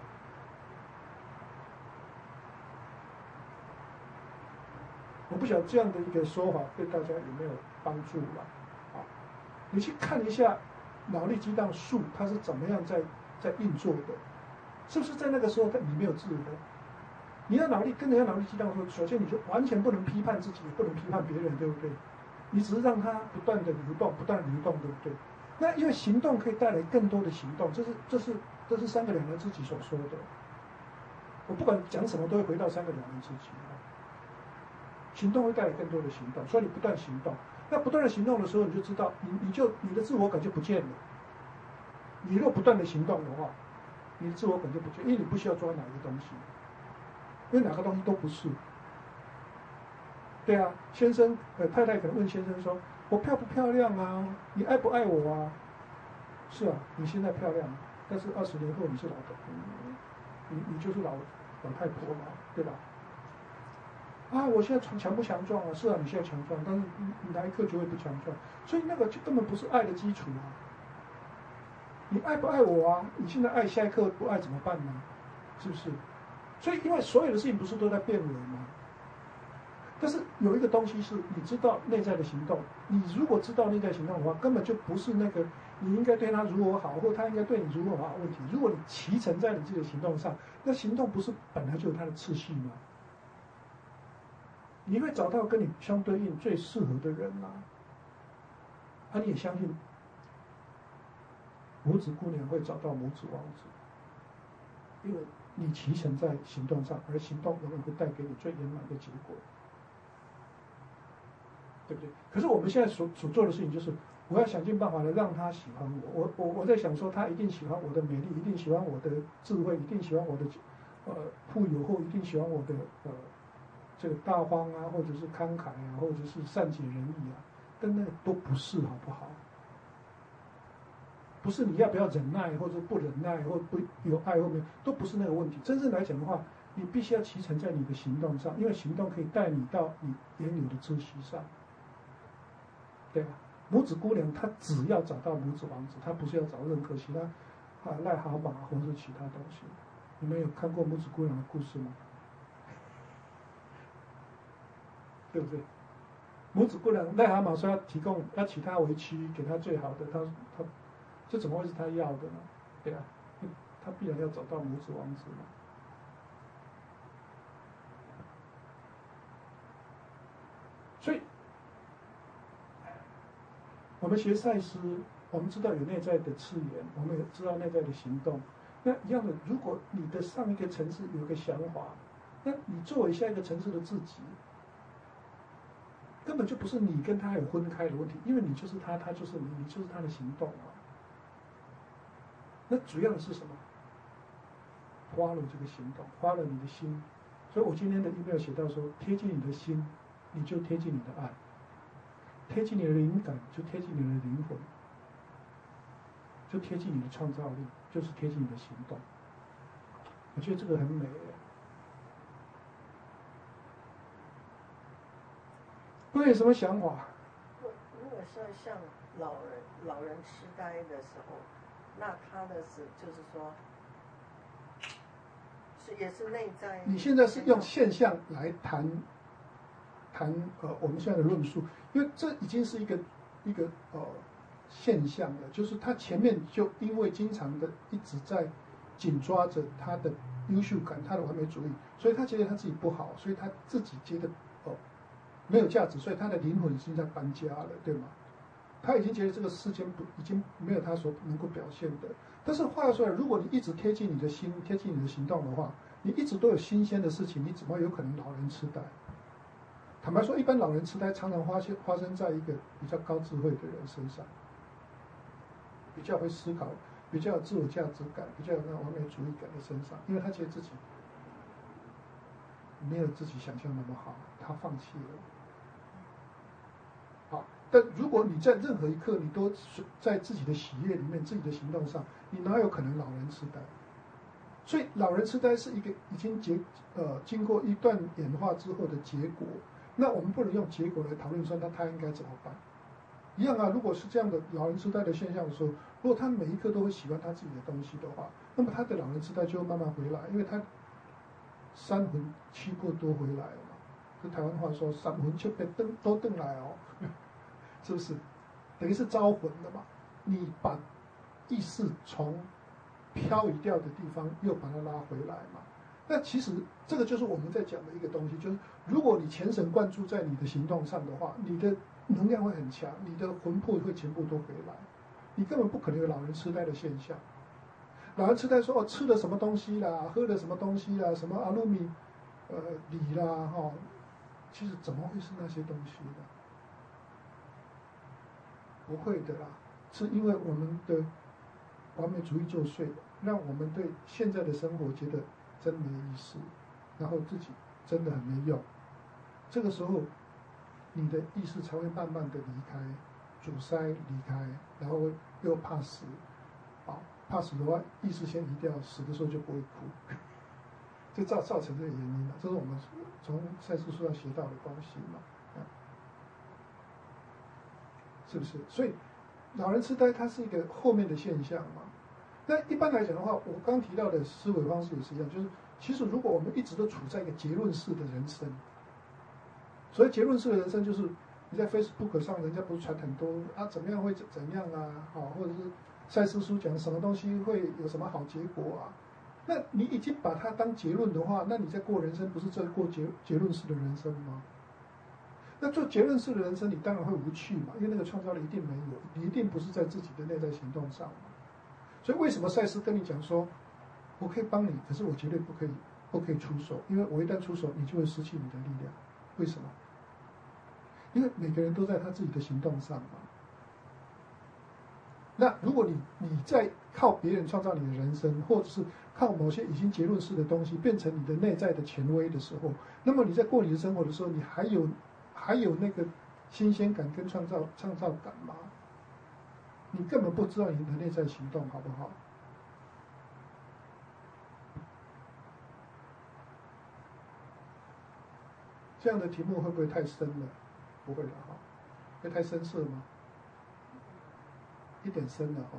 我不晓得这样的一个说法对大家有没有帮助吧？你去看一下脑力激荡术它是怎么样在运作的，是不是在那个时候你没有自由？你要脑力跟人家脑力激荡说，首先你就完全不能批判自己，也不能批判别人，对不对？你只是让它不断的流动，对不对？那因为行动可以带来更多的行动，这是三个两人知己所说的。我不管讲什么，都会回到三个两人知己。行动会带来更多的行动，所以你不断行动。那不断的行动的时候，你就知道，你的自我感就不见了。你若不断的行动的话，你的自我感就不见，因为你不需要抓哪一个东西，因为哪个东西都不是。对啊，先生太太可能问先生说：“我漂不漂亮啊？你爱不爱我啊？”是啊，你现在漂亮，但是20年后你是老的，你就是老太婆嘛，对吧？我现在强不强壮啊？是啊，你现在强壮，但是你哪一刻就会不强壮，所以那个就根本不是爱的基础啊。你爱不爱我啊？你现在爱，下一刻不爱怎么办呢？是不是？所以因为所有的事情不是都在变为吗？但是有一个东西是你知道内在的行动，你如果知道内在行动的话，根本就不是那个你应该对他如何好，或他应该对你如何好的问题。如果你骑乘在你自己的行动上，那行动不是本来就有它的次序吗？你会找到跟你相对应最适合的人你也相信拇指姑娘会找到拇指王子，因为你骑乘在行动上，而行动永远会带给你最圆满的结果。对不对？可是我们现在所做的事情就是， 我要想尽办法的让他喜欢我在想说，他一定喜欢我的美丽，一定喜欢我的智慧，一定喜欢我的富有，或一定喜欢我的这个大方啊，或者是慷慨啊，或者是善解人意啊，但那个都不是，好不好？不是你要不要忍耐，或者不忍耐，或不有爱或没有，都不是那个问题。真正来讲的话，你必须要启程在你的行动上，因为行动可以带你到你原有的秩序上，对吧？拇指姑娘她只要找到拇指王子，她不是要找任何其他癞蛤蟆或者是其他东西。你们有看过拇指姑娘的故事吗？对不对？拇指姑娘癞蛤蟆说要娶她为妻，给她最好的，她这怎么会是她要的呢？对啊，她必然要找到拇指王子嘛。所以，我们学赛斯，我们知道有内在的次元，我们也知道内在的行动。那一样的，如果你的上一个层次有个想法，那你作为下一个层次的自己，根本就不是你跟他有分开的问题，因为你就是他，他就是你，你就是他的行动啊。那主要的是什么？花了这个行动，花了你的心。所以我今天的 email 写到说，贴近你的心，你就贴近你的爱；贴近你的灵感，就贴近你的灵魂；就贴近你的创造力，就是贴近你的行动。我觉得这个很美。各位有什么想法？ 如果说像老人痴呆的时候，那他的就是说，也是内在。 你现在是用现象来谈我们现在的论述，因为这已经是一个现象了，就是他前面就因为经常的一直在紧抓着他的优秀感，他的完美主义，所以他觉得他自己不好，所以他自己觉得没有价值，所以他的灵魂已经在搬家了，对吗？他已经觉得这个世间已经没有他所能够表现的。但是话说来，如果你一直贴近你的心，贴近你的行动的话，你一直都有新鲜的事情，你怎么有可能老人痴呆？坦白说，一般老人痴呆常常发生在一个比较高智慧的人身上，比较会思考，比较有自我价值感，比较有那完美主义感的身上，因为他觉得自己没有自己想象那么好，他放弃了。好，但如果你在任何一刻你都在自己的喜悦里面、自己的行动上，你哪有可能老人痴呆？所以老人痴呆是一个已经经过一段演化之后的结果。那我们不能用结果来讨论说他应该怎么办。一样啊，如果是这样的老人痴呆的现象的时候，如果他每一刻都会喜欢他自己的东西的话，那么他的老人痴呆就会慢慢回来，因为他三魂七魄都回来了嘛。就台湾话说三魂七魄都回来哦，是不是？等于是招魂了嘛。你把意识从漂移掉的地方又把它拉回来嘛。那其实这个就是我们在讲的一个东西，就是如果你全神贯注在你的行动上的话，你的能量会很强，你的魂魄会全部都回来，你根本不可能有老人痴呆的现象。老人痴呆说吃了什么东西啦，喝了什么东西啦，什么阿鲁米锂啦其实怎么会是那些东西呢？不会的啦，是因为我们的完美主义作祟，让我们对现在的生活觉得真没意思，然后自己真的很没用。这个时候，你的意识才会慢慢的离开，阻塞离开，然后又怕死，怕死的话，意识先移掉，死的时候就不会哭，就造成这个原因了。这是我们从赛斯书上学到的东西嘛，是不是？所以老人痴呆它是一个后面的现象嘛。那一般来讲的话，我刚提到的思维方式也是一样，就是其实如果我们一直都处在一个结论式的人生，所以结论式的人生就是你在 Facebook 上，人家不是传很多怎么样会怎样啊，或者是赛斯书讲什么东西会有什么好结果啊？那你已经把它当结论的话，那你在过人生不是在过结论式的人生吗？那做结论式的人生，你当然会无趣嘛，因为那个创造力一定没有，你一定不是在自己的内在行动上嘛。所以为什么赛斯跟你讲说，我可以帮你，可是我绝对不可以出手，因为我一旦出手，你就会失去你的力量。为什么？因为每个人都在他自己的行动上嘛。 那如果你在靠别人创造你的人生，或者是靠某些已经结论式的东西变成你的内在的权威的时候，那么你在过你的生活的时候，你还有那个新鲜感跟创造感吗？你根本不知道你的内在行动好不好？这样的题目会不会太深了？不会的哈，会太深涩吗？一点深了哈。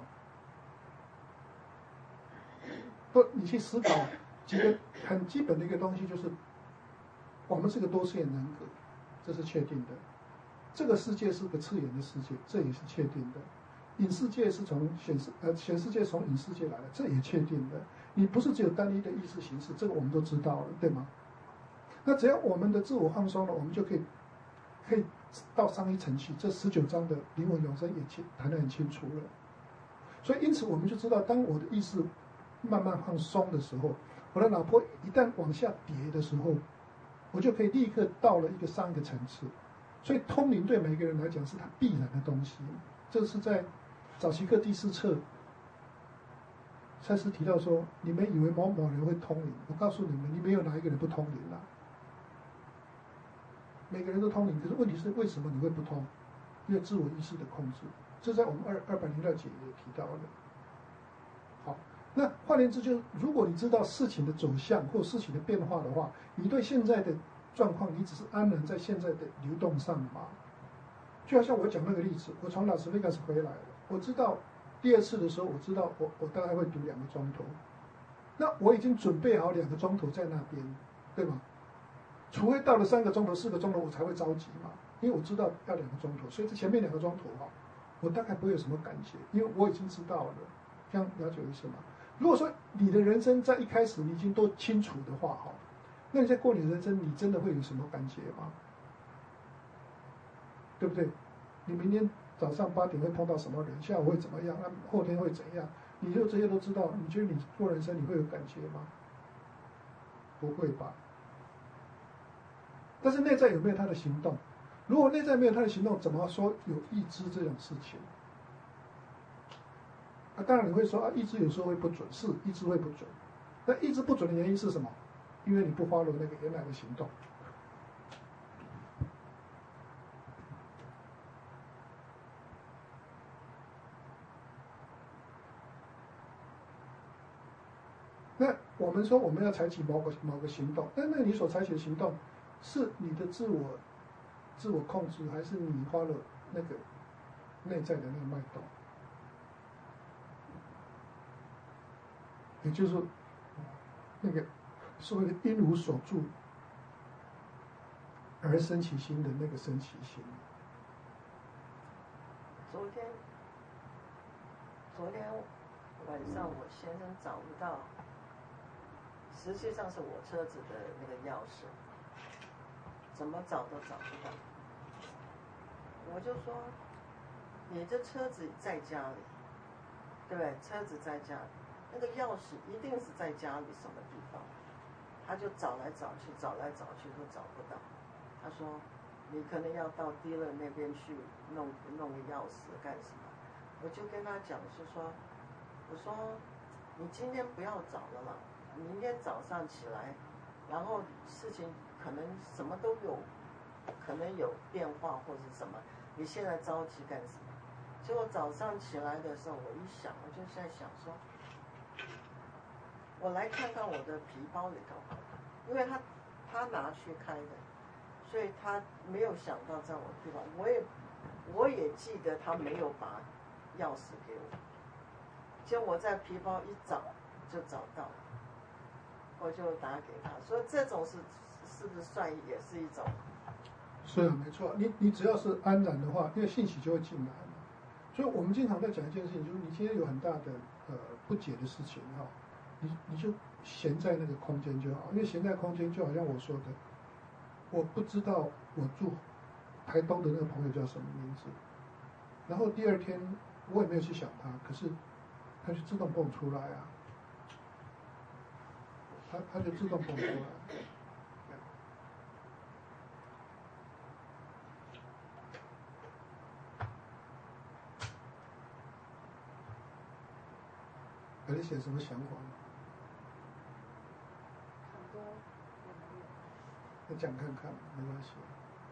不，你去思考几个很基本的一个东西，就是我们是个多次元人格，这是确定的。这个世界是个次元的世界，这也是确定的。影世界是从显世界从影世界来的，这也确定的。你不是只有单一的意识形式，这个我们都知道了，对吗？那只要我们的自我放松了，我们就可以到上一层去。这19章的灵魂永生也谈得很清楚了。所以因此我们就知道，当我的意识慢慢放松的时候，我的脑波一旦往下跌的时候，我就可以立刻到了上一个层次。所以通灵对每个人来讲是他必然的东西。这是在早期课第4册，赛斯提到说，你们以为某某人会通灵，我告诉你们，你没有哪一个人不通灵啦。每个人都通灵，可是问题是为什么你会不通？因为自我意识的控制。这在我们202节也提到了。好，那换言之，就是如果你知道事情的走向或事情的变化的话，你对现在的状况，你只是安然在现在的流动上嘛。就好像我讲那个例子，我从拉斯维加斯回来了，我知道第2次的时候，我知道我大概会读2个钟头，那我已经准备好2个钟头在那边，对吗？除非到了3个钟头、4个钟头，我才会着急嘛，因为我知道要2个钟头，所以这前面2个钟头哈，我大概不会有什么感觉，因为我已经知道了，这样了解我意思吗？如果说你的人生在一开始你已经都清楚的话哈，那你在过你的人生，你真的会有什么感觉吗？对不对？你明天早上8点会碰到什么人，下午会怎么样，后天会怎样？你就这些都知道，你觉得你过人生你会有感觉吗？不会吧？但是内在有没有他的行动？如果内在没有他的行动，怎么说有意志这种事情？当然你会说意志有时候会不准，是意志会不准。那意志不准的原因是什么？因为你不follow那个原来的行动。那我们说我们要采取某个行动，那你所采取的行动是你的自我控制，还是你花了那个内在的那个脉动？也就是那个所谓的因无所住而生起心的那个生起心。 昨天晚上我先生找不到，实际上是我车子的那个钥匙，怎么找都找不到。我就说，你这车子在家里，对不对？车子在家里，那个钥匙一定是在家里什么地方。他就找来找去都找不到。他说，你可能要到dealer那边去弄个钥匙干什么？我就跟他讲是说，我说你今天不要找了啦，明天早上起来，然后事情可能什么都有，可能有变化或者什么，你现在着急干什么？结果早上起来的时候，我一想，我就在想说，我来看看我的皮包里头，因为他拿去开的，所以他没有想到在我皮包，我也记得他没有把钥匙给我，结果我在皮包一找就找到了，我就打给他，所以这种是不是算也是一种？ 是啊，没错，你只要是安然的话，因为信息就会进来嘛。所以我们经常在讲一件事情，就是你今天有很大的不解的事情哈，你就闲在那个空间就好，因为闲在空间就好像我说的，我不知道我住台东的那个朋友叫什么名字，然后第2天我也没有去想他，可是他就自动蹦出来啊，他就自动蹦出来。 你写什么想法？ 很多你讲看看，没关系。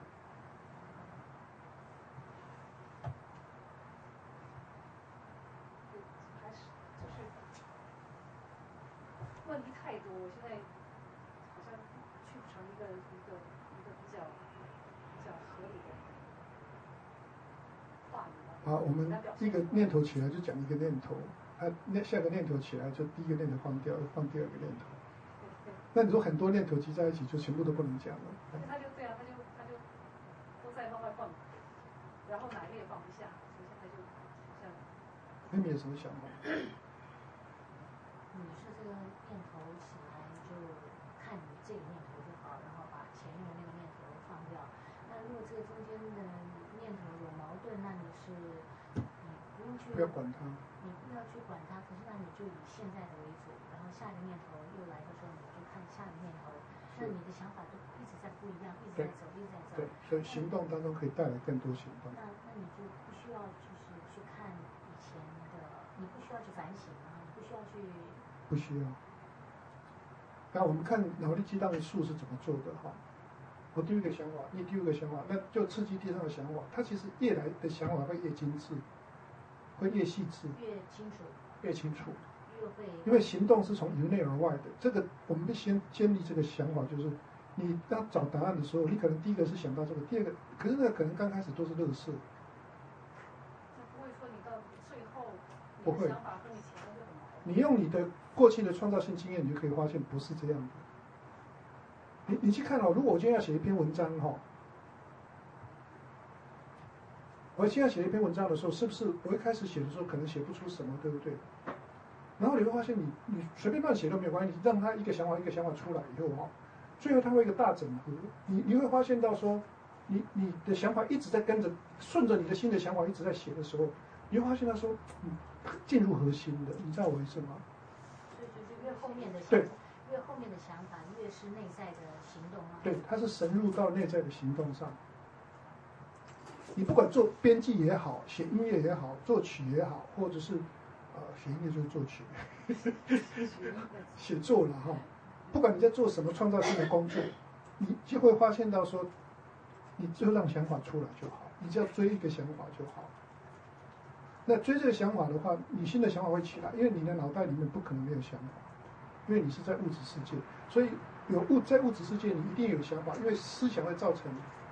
还是就是问题太多，我现在好像去不成一个比较合理的话语吧。 好，我们一个念头起来就讲一个念头，下个念头起来就第一个念头放掉，放第二个念头。那你说很多念头集在一起，就全部都不能讲了。 他就对啊，他就都在往外放，然后哪个也放不下，所以现在就好像。 妹妹有什么想法？ 你是这个念头起来就看你这个念头就好，然后把前面的那个念头放掉。那如果这个中间的念头有矛盾，那你不用去， 不要管它， 你不要去管它。可是那你就以现在的为主，然后下一个念头又来的时候，你就看下一个念头。那你的想法都一直在不一样，一直在走，一直在走。 对，所以行动当中可以带来更多行动。 那你就不需要就是去看以前的，你不需要去反省啊，你不需要去。 不需要。那我们看脑力激荡的术是怎么做的哈？我第一个想法，你第二个想法，那就刺激地上的想法，它其实越来的想法会越精致，会越细致， 越清楚， 越清楚。 越会。 因为行动是从由内而外的，这个我们先建立这个想法，就是你当找答案的时候，你可能第一个是想到这个，第二个，可是那个可能刚开始都是乐事。 就不会说你到最后， 不会。 想法跟你前面就很矛盾。 你用你的过去的创造性经验，你就可以发现不是这样的。你去看哦，如果我今天要写一篇文章哈，我今天要写一篇文章的时候，是不是我一开始写的时候可能写不出什么，对不对？然后你会发现你随便乱写都没有关系，让它一个想法一个想法出来以后哈，最后它会一个大整合。你会发现到说，你的想法一直在跟着顺着你的新的想法一直在写的时候，你会发现到说，进入核心的，你知道我意思吗？ 所以就是越后面的想对， 越后面的想法越是内在的行动啊。 对，它是深入到内在的行动上。你不管做编辑也好，写音乐也好，作曲也好，或者是写音乐就是作曲，写作了哈。不管你在做什么创造性的工作，你就会发现到说，你就让想法出来就好，你只要追一个想法就好。那追这个想法的话，你新的想法会起来，因为你的脑袋里面不可能没有想法，因为你是在物质世界，所以在物质世界你一定有想法，因为思想会造成。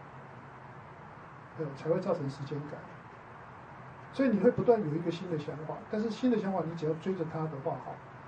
才会造成时间感，所以你会不断有一个新的想法，但是新的想法你只要追着它的话，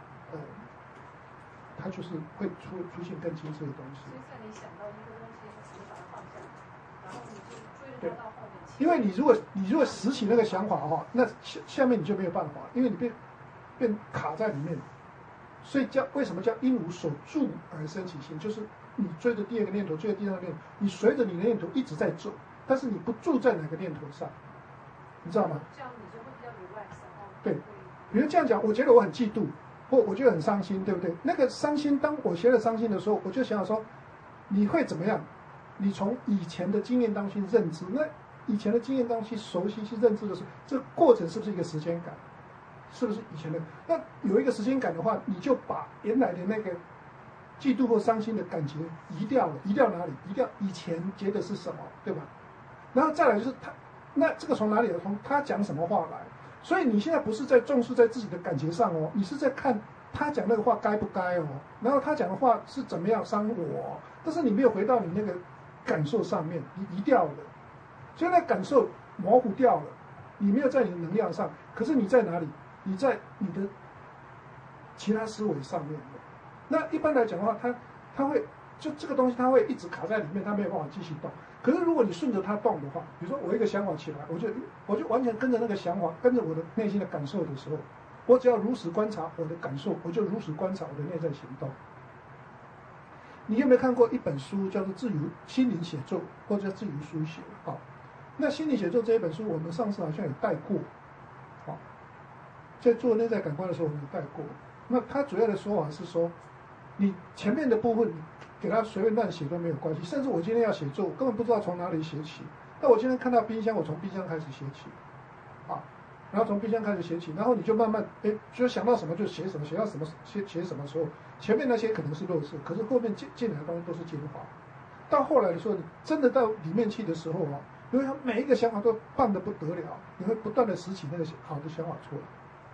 它就是会出现更精致的东西。 所以在你想到一个东西，你把它放下，然后你就追着它到后面。 因为你如果拾起那个想法哈，那下面你就没有办法，因为你变卡在里面，所以为什么叫因无所住而生起心？就是你追着第二个念头，追着第三个念头，你随着你的念头一直在走。但是你不住在哪个念头上，你知道吗？ 这样你就会比较 relax。 对，比如这样讲，我觉得我很嫉妒，或我觉得很伤心，对不对？那个伤心，当我学了伤心的时候，我就想说，你会怎么样？你从以前的经验当中去认知，那以前的经验当中去熟悉、去认知的时候，这个过程是不是一个时间感？是不是以前的？那有一个时间感的话，你就把原来的那个嫉妒或伤心的感觉移掉了，移掉哪里？移掉以前觉得是什么，对吧？然后再来就是他，那这个从哪里来？从他讲什么话来？所以你现在不是在重视在自己的感觉上哦，你是在看他讲那个话该不该哦，然后他讲的话是怎么样伤我，但是你没有回到你那个感受上面，你移掉了，所以那感受模糊掉了，你没有在你的能量上，可是你在哪里？你在你的其他思维上面的。那一般来讲的话，他会就这个东西，它会一直卡在里面，它没有办法继续动。可是如果你顺着它动的话，比如说我一个想法起来，我就完全跟着那个想法，跟着我的内心的感受的时候，我只要如实观察我的感受，我就如实观察我的内在行动。你有没有看过一本书叫做《自由心灵写作》或者叫《自由书写》？好，那心灵写作这一本书，我们上次好像有带过，好，在做内在感官的时候我们有带过。那它主要的说法是说，你前面的部分给他随便乱写都没有关系，甚至我今天要写作，我根本不知道从哪里写起。那我今天看到冰箱，我从冰箱开始写起，啊， 然后从冰箱开始写起，然后你就慢慢就想到什么就写什么，写到什么写什么时候，前面那些可能是漏字，可是后面进来的东西都是精华。到后来的时候，你真的到里面去的时候啊，你会每一个想法都棒得不得了，你会不断的拾起那个好的想法出来。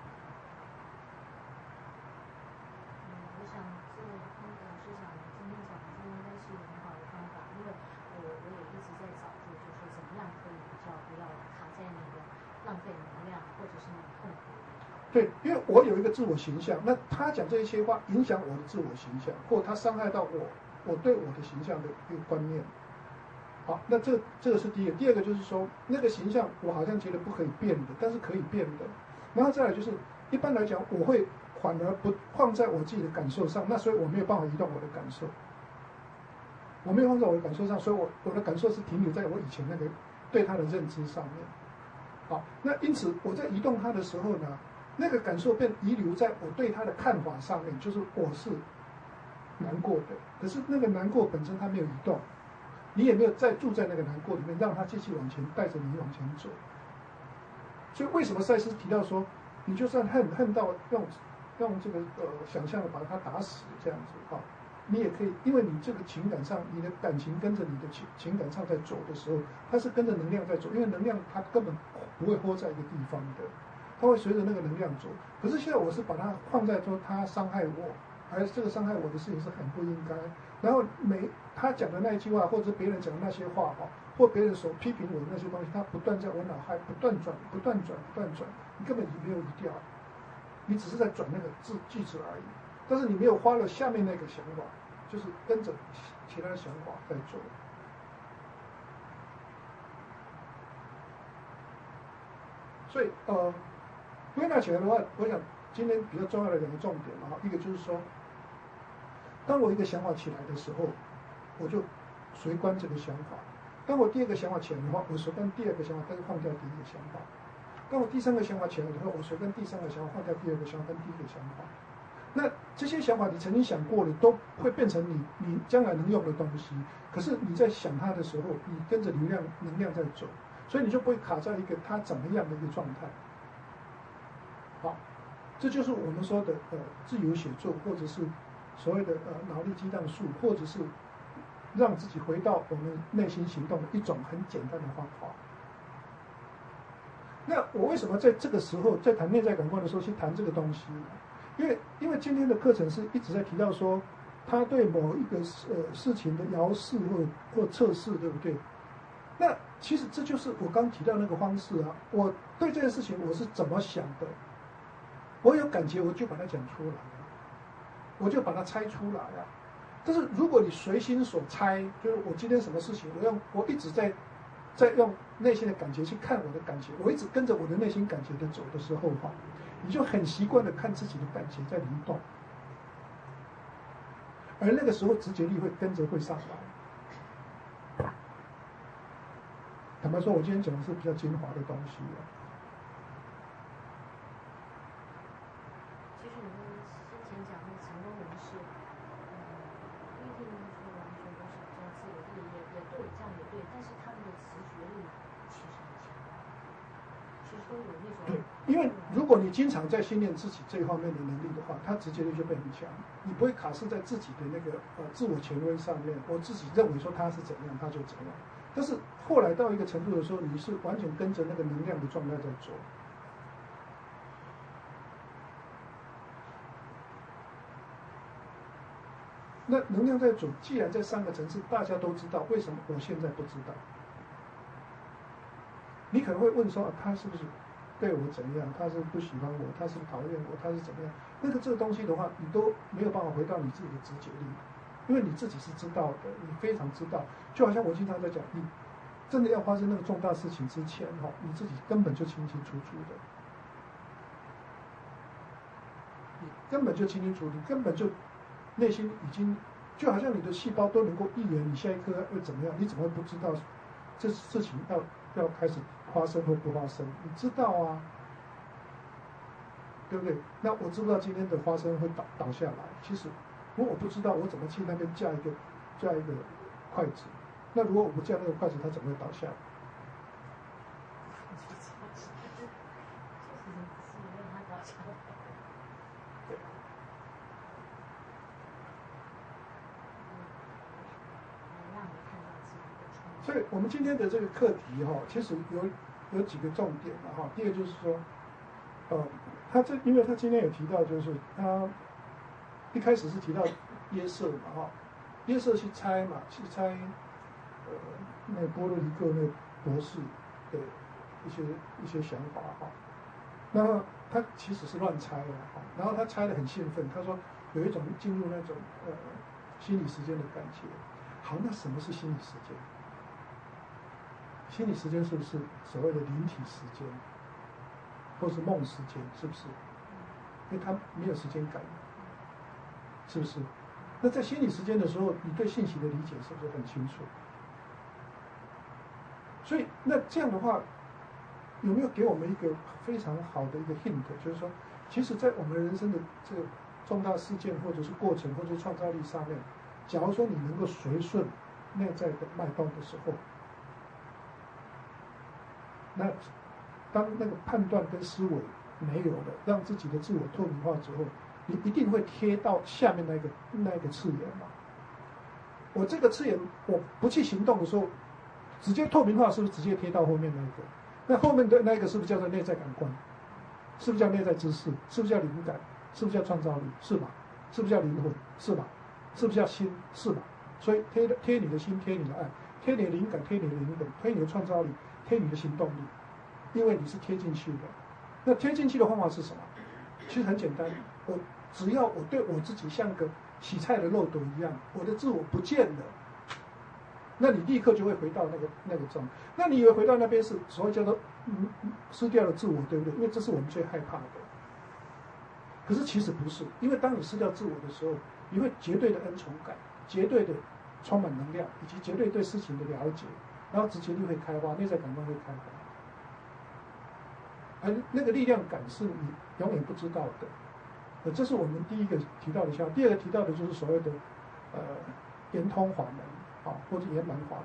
我想这个市长今天讲的这应该是一个很好的方法，因为我也一直在找，就是怎么样可以比较不要卡在那个浪费能量或者是那种痛苦里。 对，因为我有一个自我形象，那他讲这些话影响我的自我形象，或他伤害到我对我的形象的一个观念。好，那这个是第一个。第二个就是说，那个形象我好像觉得不可以变的，但是可以变的。然后再来就是，一般来讲，我会反而不放在我自己的感受上，那所以我没有办法移动我的感受。我没有放在我的感受上，所以我的感受是停留在我以前那个对他的认知上面。好，那因此我在移动他的时候呢，那个感受便遗留在我对他的看法上面，就是我是难过的，可是那个难过本身它没有移动，你也没有再住在那个难过里面，让它继续往前带着你往前走。所以为什么赛斯提到说，你就算恨到用这个想象的把它打死这样子啊，你也可以，因为你这个情感上，你的感情跟着你的情感上在走的时候，它是跟着能量在走，因为能量它根本不会活在一个地方的，它会随着那个能量走。可是现在我是把它放在说他伤害我，而这个伤害我的事情是很不应该。然后他讲的那一句话，或者别人讲的那些话或别人所批评我的那些东西，它不断在我脑海不断转，你根本已经没有移掉，你只是在转那个句子而已。但是你没有花了下面那个想法，就是跟着其他的想法在做。所以归纳起来的话，我想今天比较重要的两个重点一个就是说，当我一个想法起来的时候，我就随观这个想法；当我第二个想法起来的话，我随观第二个想法，但是放掉第一个想法；当我第三个想法起来的话，我随观第三个想法，放掉第二个想法跟第一个想法。那这些想法你曾经想过的，都会变成你将来能用的东西。可是你在想它的时候，你跟着能量在走，所以你就不会卡在一个它怎么样的一个状态。好，这就是我们说的自由写作，或者是所谓的脑力激荡术，或者是让自己回到我们内心行动的一种很简单的方法。那我为什么在这个时候在谈内在感官的时候去谈这个东西？因为今天的课程是一直在提到说，他对某一个事情的遥视或测试，对不对？那其实这就是我刚提到那个方式啊。我对这件事情我是怎么想的，我有感觉我就把它讲出来，我就把它猜出来啊。但是如果你随心所猜，就是我今天什么事情，我一直在用内心的感觉去看我的感觉，我一直跟着我的内心感觉的走的时候你就很习惯的看自己的感觉在灵动，而那个时候直觉力会跟着会上来。坦白说，我今天讲的是比较精华的东西其实你们先前讲那个成功人士，不一定说完全都是比较自由业，也对，这样也对，但是他们的直觉力其实很强，其实都有那种。 对，因为如果你经常在训练自己这一方面的能力的话，它直接力就会很强，你不会卡死在自己的那个自我权威上面，我自己认为说他是怎样，他就怎样。但是后来到一个程度的时候，你是完全跟着那个能量的状态在走。那能量在走，既然在3个层次大家都知道，为什么我现在不知道？你可能会问说，他是不是对我怎样？他是不喜欢我？他是讨厌我？他是怎么样？这个东西的话，你都没有办法回到你自己的直觉力，因为你自己是知道的，你非常知道。就好像我经常在讲，你真的要发生那个重大事情之前你自己根本就清清楚楚的，你根本就清清楚楚，你根本就内心已经就好像你的细胞都能够预言你下一刻会怎么样，你怎么会不知道这事情要开始发生或不发生？你知道啊，对不对？那我知不知道今天的发生会倒下来？其实如果我不知道，我怎么去那边架一个筷子？那如果我不架那个筷子，它怎么会倒下来？ 所以我们今天的这个课题哈，其实有几个重点了哈。第一个就是说，因为他今天有提到，就是他一开始是提到约瑟嘛哈，约瑟去猜那个波罗尼克那个博士的一些想法哈。那他其实是乱猜的哈，然后他猜得很兴奋，他说有一种进入那种心理时间的感觉。好，那什么是心理时间？心理时间是不是所谓的灵体时间，或是梦时间？是不是？因为他没有时间感，是不是？那在心理时间的时候，你对信息的理解是不是很清楚？所以那这样的话，有没有给我们一个非常好的一个 hint， 就是说，其实，在我们人生的这个重大事件或者是过程或者是创造力上面，假如说你能够随顺内在的脉动的时候，那当那个判断跟思维没有了，让自己的自我透明化之后，你一定会贴到下面那个次元嘛。我这个次元我不去行动的时候，直接透明化是不是直接贴到后面那个？那后面的那个是不是叫做内在感官？是不是叫内在知识？是不是叫灵感？是不是叫创造力？是吧？是不是叫灵魂？是吧？是不是叫心？是吧？所以贴你的心，贴你的爱，贴你的灵感，贴你的灵魂，贴你的创造力，贴你的行动力，因为你是贴进去的。那贴进去的方法是什么？其实很简单，只要我对我自己像个洗菜的漏斗一样，我的自我不见了，那你立刻就会回到那个状。那你以为回到那边是所谓叫做失掉了自我，对不对？因为这是我们最害怕的。可是其实不是，因为当你失掉自我的时候，你会绝对的恩宠感，绝对的充满能量，以及绝对对事情的了解，然后直觉力会开花，内在感官会开花。而那个力量感是你永远不知道的。这是我们第一个提到的项。第二个提到的就是所谓的圆通法门或者圆满法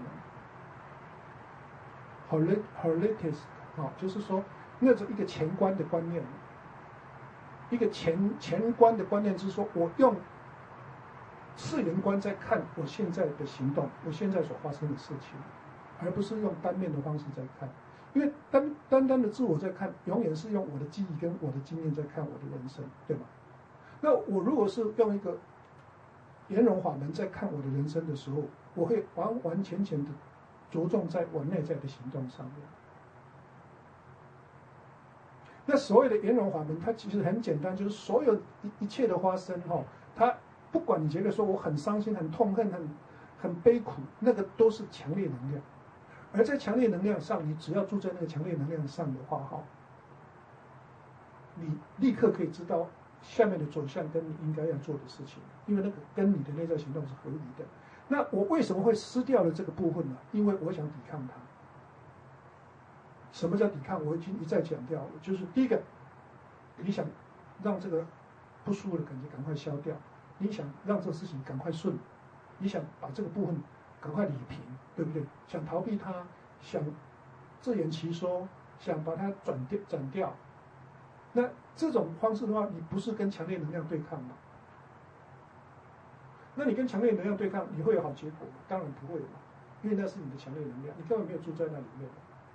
门 ，holitis 就是说那种一个前观的观念，一个前观的观念就是说我用次元观在看我现在的行动，我现在所发生的事情，而不是用单面的方式在看。因为单的自我在看，永远是用我的记忆跟我的经验在看我的人生，对吗？那我如果是用一个圆融法门在看我的人生的时候，我会完完全全的着重在我内在的行动上面。那所谓的圆融法门，它其实很简单，就是所有一切的发生它不管你觉得说我很伤心、很痛恨、很悲苦，那个都是强烈能量。而在强烈能量上，你只要住在那个强烈能量上的话你立刻可以知道下面的走向跟你应该要做的事情，因为那个跟你的内在行动是合一的。那我为什么会失掉了这个部分呢？因为我想抵抗它。什么叫抵抗？我已经一再强调了，就是第一个，你想让这个不舒服的感觉赶快消掉，你想让这个事情赶快顺，你想把这个部分赶快理平，对不对？想逃避它，想自圆其说，想把它转掉。那这种方式的话，你不是跟强烈能量对抗吗？那你跟强烈能量对抗，你会有好结果吗？当然不会嘛，因为那是你的强烈能量，你根本没有住在那里面。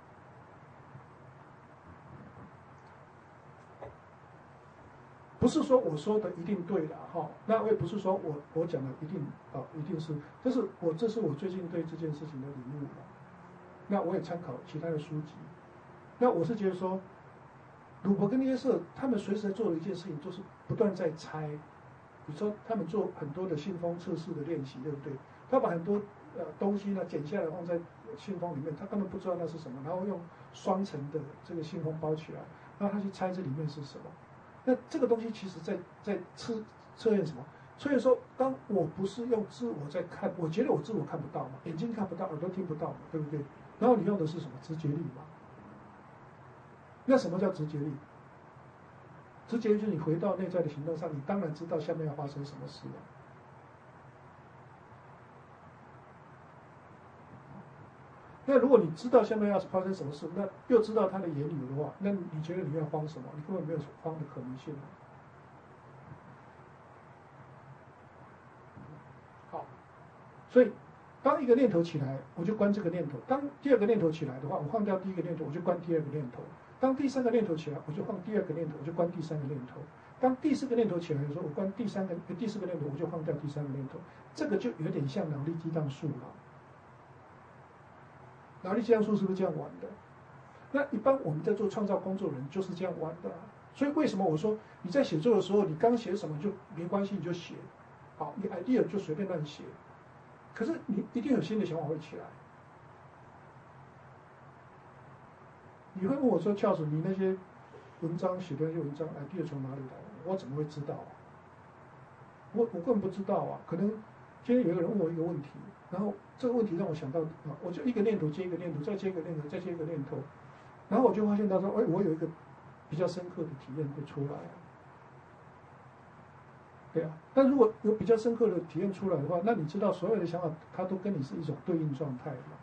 不是说我说的一定对的那我也不是说我讲的一定是，这是我最近对这件事情的领悟那我也参考其他的书籍。那我是觉得说，鲁伯跟约瑟他们随时在做的一件事情，就是不断在猜。比如说他们做很多的信封测试的练习，对不对？他把很多东西呢剪下来放在信封里面，他根本不知道那是什么，然后用双层的这个信封包起来，然后他去猜这里面是什么。那这个东西其实在测验什么？所以说，当我不是用自我在看，我觉得我自我看不到嘛，眼睛看不到，耳朵听不到嘛，对不对？然后你用的是什么？直觉力嘛。那什么叫直觉力？直觉力就是你回到内在的行动上，你当然知道下面要发生什么事了。那如果你知道下面要发生什么事，那又知道他的言语的话，那你觉得你要慌什么？你根本没有慌的可能性。好，所以当一个念头起来，我就关这个念头；当第二个念头起来的话，我放掉第一个念头，我就关第二个念头；当第三个念头起来，我就放第二个念头，我就关第三个念头；当第四个念头起来的时候，我关第四个念头，我就放掉第三个念头。这个就有点像脑力激荡术了。脑力激荡术是不是这样玩的？那一般我们在做创造工作人就是这样玩的。所以为什么我说你在写作的时候，你刚写什么就没关系，你就写，好，你 idea 就随便乱写。可是你一定有新的想法会起来。你会问我说：“Charles，你那些文章写的那些文章 idea 从哪里来？我怎么会知道啊？我根本不知道啊。可能今天有一个人问我一个问题，然后这个问题让我想到啊，我就一个念头接一个念头，再接一个念头，再接一个念头，然后我就发现到说，哎，我有一个比较深刻的体验会出来。对啊，但如果有比较深刻的体验出来的话，那你知道所有的想法它都跟你是一种对应状态嘛？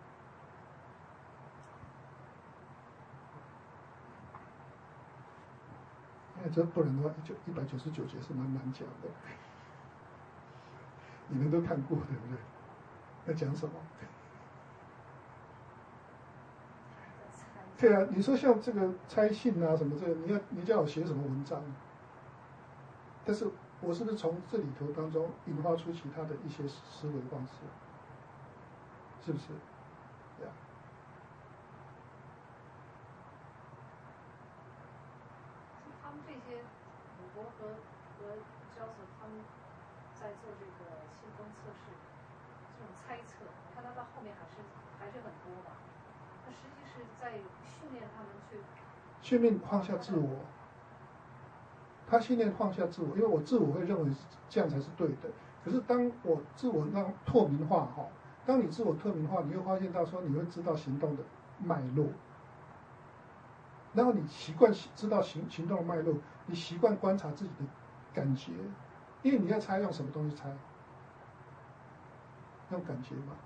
因为这不然的话，199节是蛮难讲的。你们都看过对不对？在讲什么？对啊，你说像这个猜信啊什么这个，你叫我写什么文章？但是我是不是从这里头当中引发出其他的一些思维方式？是不是？对啊。 他们这些鲁伯和Joseph他们在做这个信封测试，这种猜测，我看他到后面还是很多吧。他实际是在训练他们去训练放下自我。他训练放下自我，因为我自我会认为这样才是对的。可是当我自我让透明化哈，当你自我透明化，你会发现到说你会知道行动的脉络，然后你习惯知道行动的脉络，你习惯观察自己的感觉，因为你要猜用什么东西猜，用感觉嘛，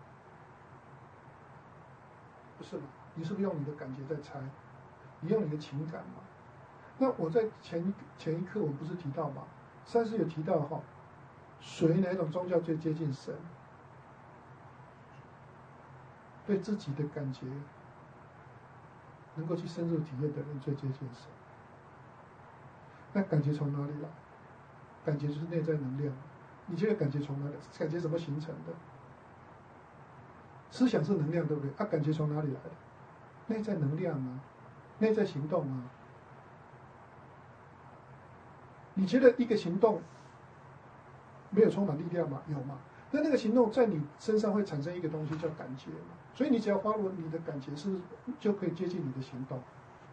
不是吗？你是不是用你的感觉在猜？你用你的情感嘛？那我在前一课我不是提到嘛，上次有提到哈，谁哪种宗教最接近神？对自己的感觉能够去深入体验的人最接近神。那感觉从哪里来？感觉就是内在能量。你觉得感觉从哪里？感觉怎么形成的？思想是能量，对不对？啊，感觉从哪里来的？内在能量啊，内在行动啊。你觉得一个行动没有充满力量吗？有吗？那个行动在你身上会产生一个东西叫感觉嘛？所以你只要follow你的感觉，是不是就可以接近你的行动？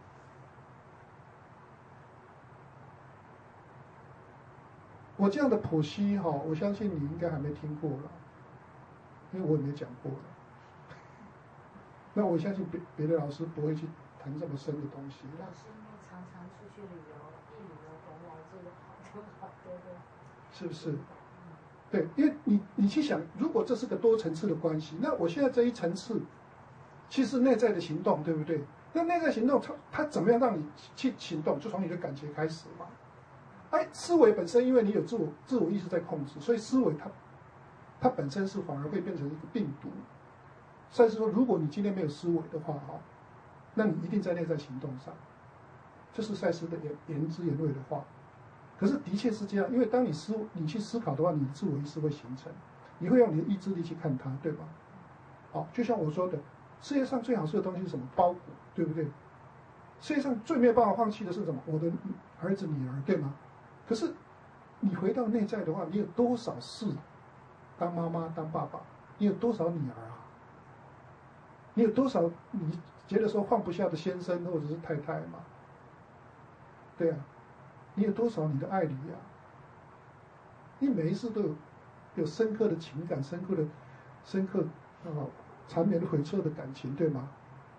我这样的剖析哈，我相信你应该还没听过了，因为我也没讲过了。那我相信别的老师不会去谈这么深的东西。 老师应该常常出去旅游，一旅游回来就好多的。 是不是？对，因为你去想，如果这是个多层次的关系，那我现在这一层次，其实内在的行动，对不对？那内在行动，它怎么样让你去行动？就从你的感觉开始嘛。哎，思维本身，因为你有自我意识在控制，所以思维它本身是反而会变成一个病毒。所以说，如果你今天没有思维的话，哈，那你一定在内在行动上。这是赛斯的言之言锐的话。可是的确是这样，因为当你去思考的话，你的自我意识会形成，你会用你的意志力去看它，对吧？好，就像我说的，世界上最好吃的东西是什么？包谷，对不对？世界上最没有办法放弃的是什么？我的儿子女儿，对吗？可是你回到内在的话，你有多少事当妈妈当爸爸？你有多少女儿啊？你有多少你觉得说放不下的先生或者是太太嘛？对啊。你有多少你的爱侣啊？你每一次都有深刻的情感，深刻缠绵悱恻的感情，对吗？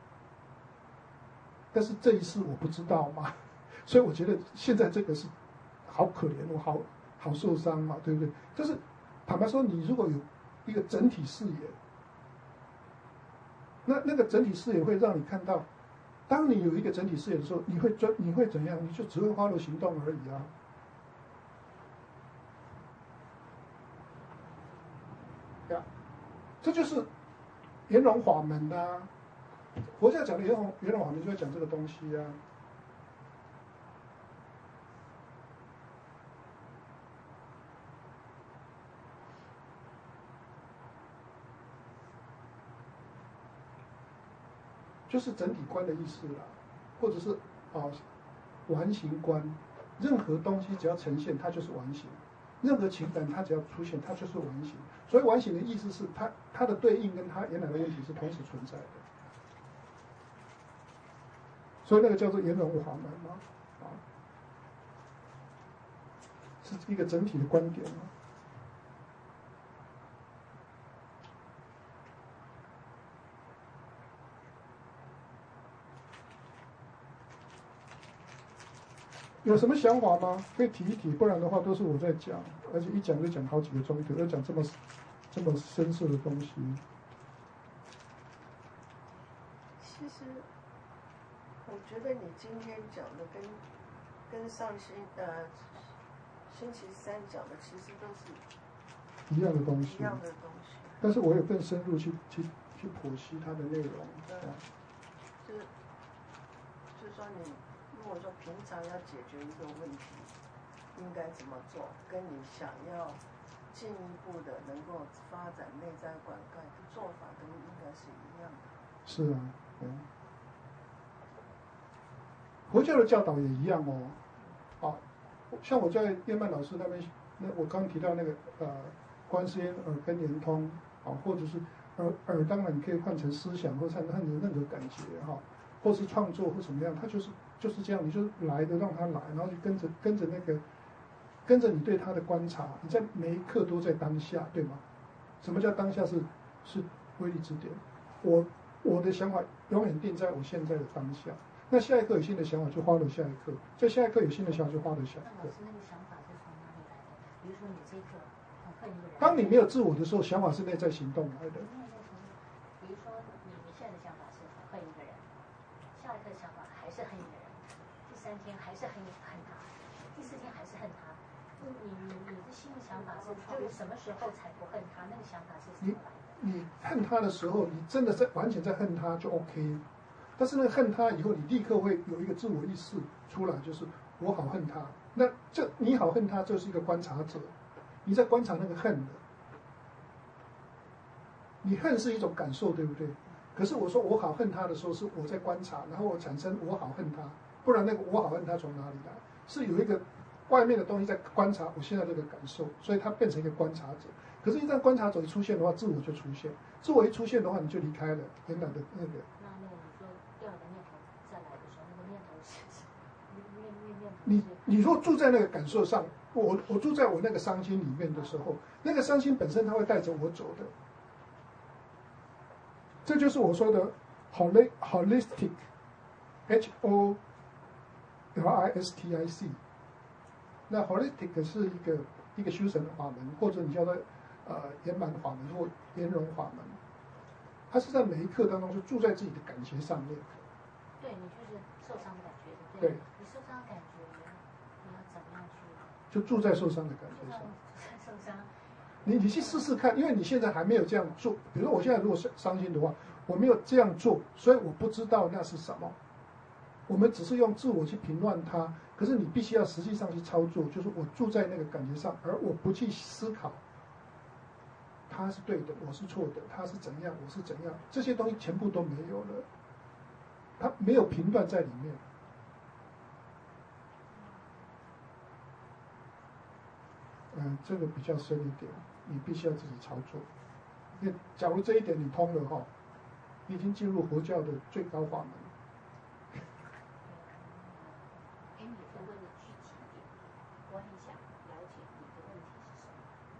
但是这一世我不知道嘛，所以我觉得现在这个是好可怜，我好受伤嘛，对不对？但是坦白说，你如果有一个整体视野，那个整体视野会让你看到。当你有一个整体视野的时候，你会怎样？你就只会follow行动而已啊。 这就是圆融法门啊。佛教讲的圆融法门就在讲这个东西啊。就是整体观的意思啦，或者是完形观，任何东西只要呈现，它就是完形；任何情感它只要出现，它就是完形。所以完形的意思是它的对应跟它原来的问题是同时存在的，所以那个叫做圆融法门嘛，是一个整体的观点嘛。有什么想法吗？可以提一提，不然的话都是我在讲，而且一讲就讲好几个钟头，要讲这么深色的东西。 其实，我觉得你今天讲的跟上星期三讲的其实都是一样的东西。 一样的东西。 但是我有更深入去剖析它的内容。 对，就是说你。如果说平常要解决一个问题，应该怎么做？跟你想要进一步的能够发展内在灌溉的做法，都应该是一样的。 是啊，佛教的教导也一样哦。像我在叶曼老师那边，我刚提到那个观世音耳根圆通或者是耳当然你可以换成思想或换成任何感觉或是创作或什么样，它就是这样，你就来的让他来，然后就跟着你对他的观察，你在每一刻都在当下，对吗？什么叫当下是威力之点？我的想法永远定在我现在的当下，那下一刻有新的想法就花了下一刻，在下一刻有新的想法就花了下一刻。 那老师那个想法是从哪里来的？比如说你这一刻很恨一个人。 当你没有自我的时候，想法是内在行动来的。 比如说你现在的想法是很恨一个人，下一刻想法还是恨一个人，第3天还是恨他，第4天还是恨他。你的新的想法是就是什么时候才不恨他？那个想法是什么来的？ 你恨他的时候，你真的完全在恨他就 OK。但是那个恨他以后，你立刻会有一个自我意识出来，就是我好恨他。那你好恨他，就是一个观察者，你在观察那个恨的。你恨是一种感受，对不对？可是我说我好恨他的时候，是我在观察，然后我产生我好恨他，不然那个我好恨他从哪里来？是有一个外面的东西在观察我现在这个感受，所以它变成一个观察者。可是，一旦观察者一出现的话，自我就出现。自我一出现的话，你就离开了原来的那个。 那你说第二个念头再来的时候，那个念头是你若住在那个感受上，我住在我那个伤心里面的时候，那个伤心本身它会带着我走的。这就是我说的 holistic，HOLISTIC。那 holistic 是一个修神法门，或者你叫它圆满法门或圆融法门。它是在每一刻当中就住在自己的感觉上面。 对，你就是受伤的感觉， 对。 你受伤的感觉，你要怎么样去？ 就住在受伤的感觉上。 受伤。 你去试试看，因为你现在还没有这样做。比如说我现在如果伤心的话，我没有这样做，所以我不知道那是什么。我们只是用自我去评论它，可是你必须要实际上去操作，就是我住在那个感觉上，而我不去思考他是对的，我是错的，他是怎样，我是怎样，这些东西全部都没有了，他没有评断在里面。这个比较深一点，你必须要自己操作。假如这一点你通了你已经进入佛教的最高法门。 给你再问的具体一点，我很想了解你的问题是什么。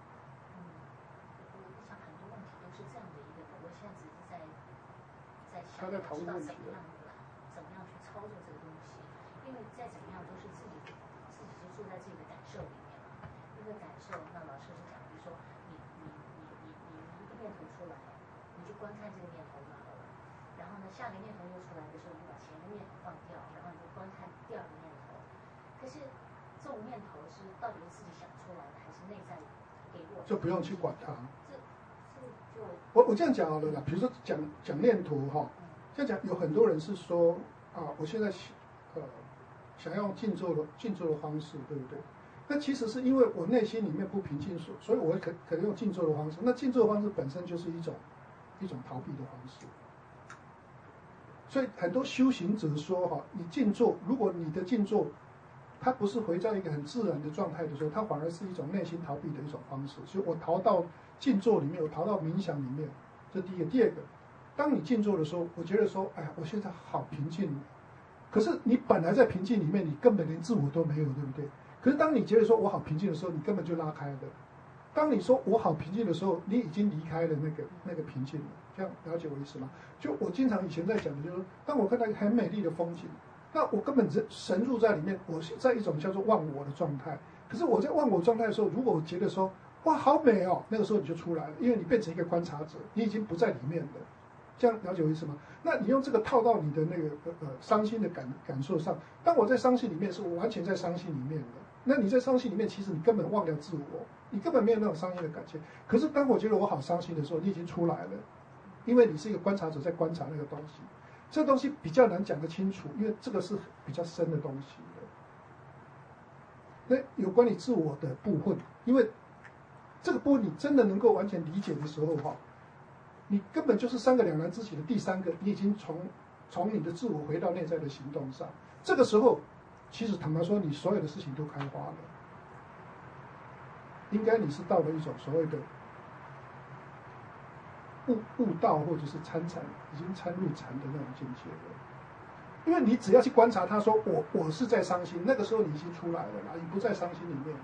我想很多问题都是这样的一个的，我现在只是在想知道怎么样去操作这个东西，因为再怎么样都是自己就住在自己的感受里面嘛。那个感受，那老师是讲，比如说你一个念头出来，你就观看这个念头就好了。然后呢，下个念头又出来的时候，你把前一个念头放掉，然后你就观看第二个念头。可是这种念头是到底是自己想出来的，还是内在给我？ 就不用去管它。 这我这样讲好了啦，比如说讲念头哈，这样讲有很多人是说我现在想要用静坐的方式，对不对？那其实是因为我内心里面不平静，所以我可能用静坐的方式。那静坐的方式本身就是一种逃避的方式。所以很多修行者说你静坐，如果你的静坐它不是回到一个很自然的状态的时候，它反而是一种内心逃避的一种方式。所以我逃到静坐里面，我逃到冥想里面，这第一个。第二个，当你静坐的时候，我觉得说，哎呀，我现在好平静。可是你本来在平静里面，你根本连自我都没有，对不对？可是当你觉得说我好平静的时候，你根本就拉开了。当你说我好平静的时候，你已经离开了那个平静了。这样了解我意思吗？就我经常以前在讲的，就是当我看到一个很美丽的风景，那我根本神入在里面，我是在一种叫做忘我的状态。可是我在忘我状态的时候，如果我觉得说哇好美哦，那个时候你就出来了，因为你变成一个观察者，你已经不在里面了。这样了解我意思吗？那你用这个套到你的那个伤心的感受上。当我在伤心里面，是我完全在伤心里面的。那你在伤心里面，其实你根本忘掉自我，你根本没有那种伤心的感觉。可是当我觉得我好伤心的时候，你已经出来了，因为你是一个观察者，在观察那个东西。这东西比较难讲得清楚，因为这个是比较深的东西的。那有关你自我的部分，因为这个部分你真的能够完全理解的时候你根本就是三个两难之己的第三个，你已经从你的自我回到内在的行动上。这个时候，其实坦白说，你所有的事情都开花了。应该你是到了一种所谓的悟道，或者是参禅，已经参入禅的那种境界了。因为你只要去观察他说我是在伤心，那个时候你已经出来了啦，你不在伤心里面了。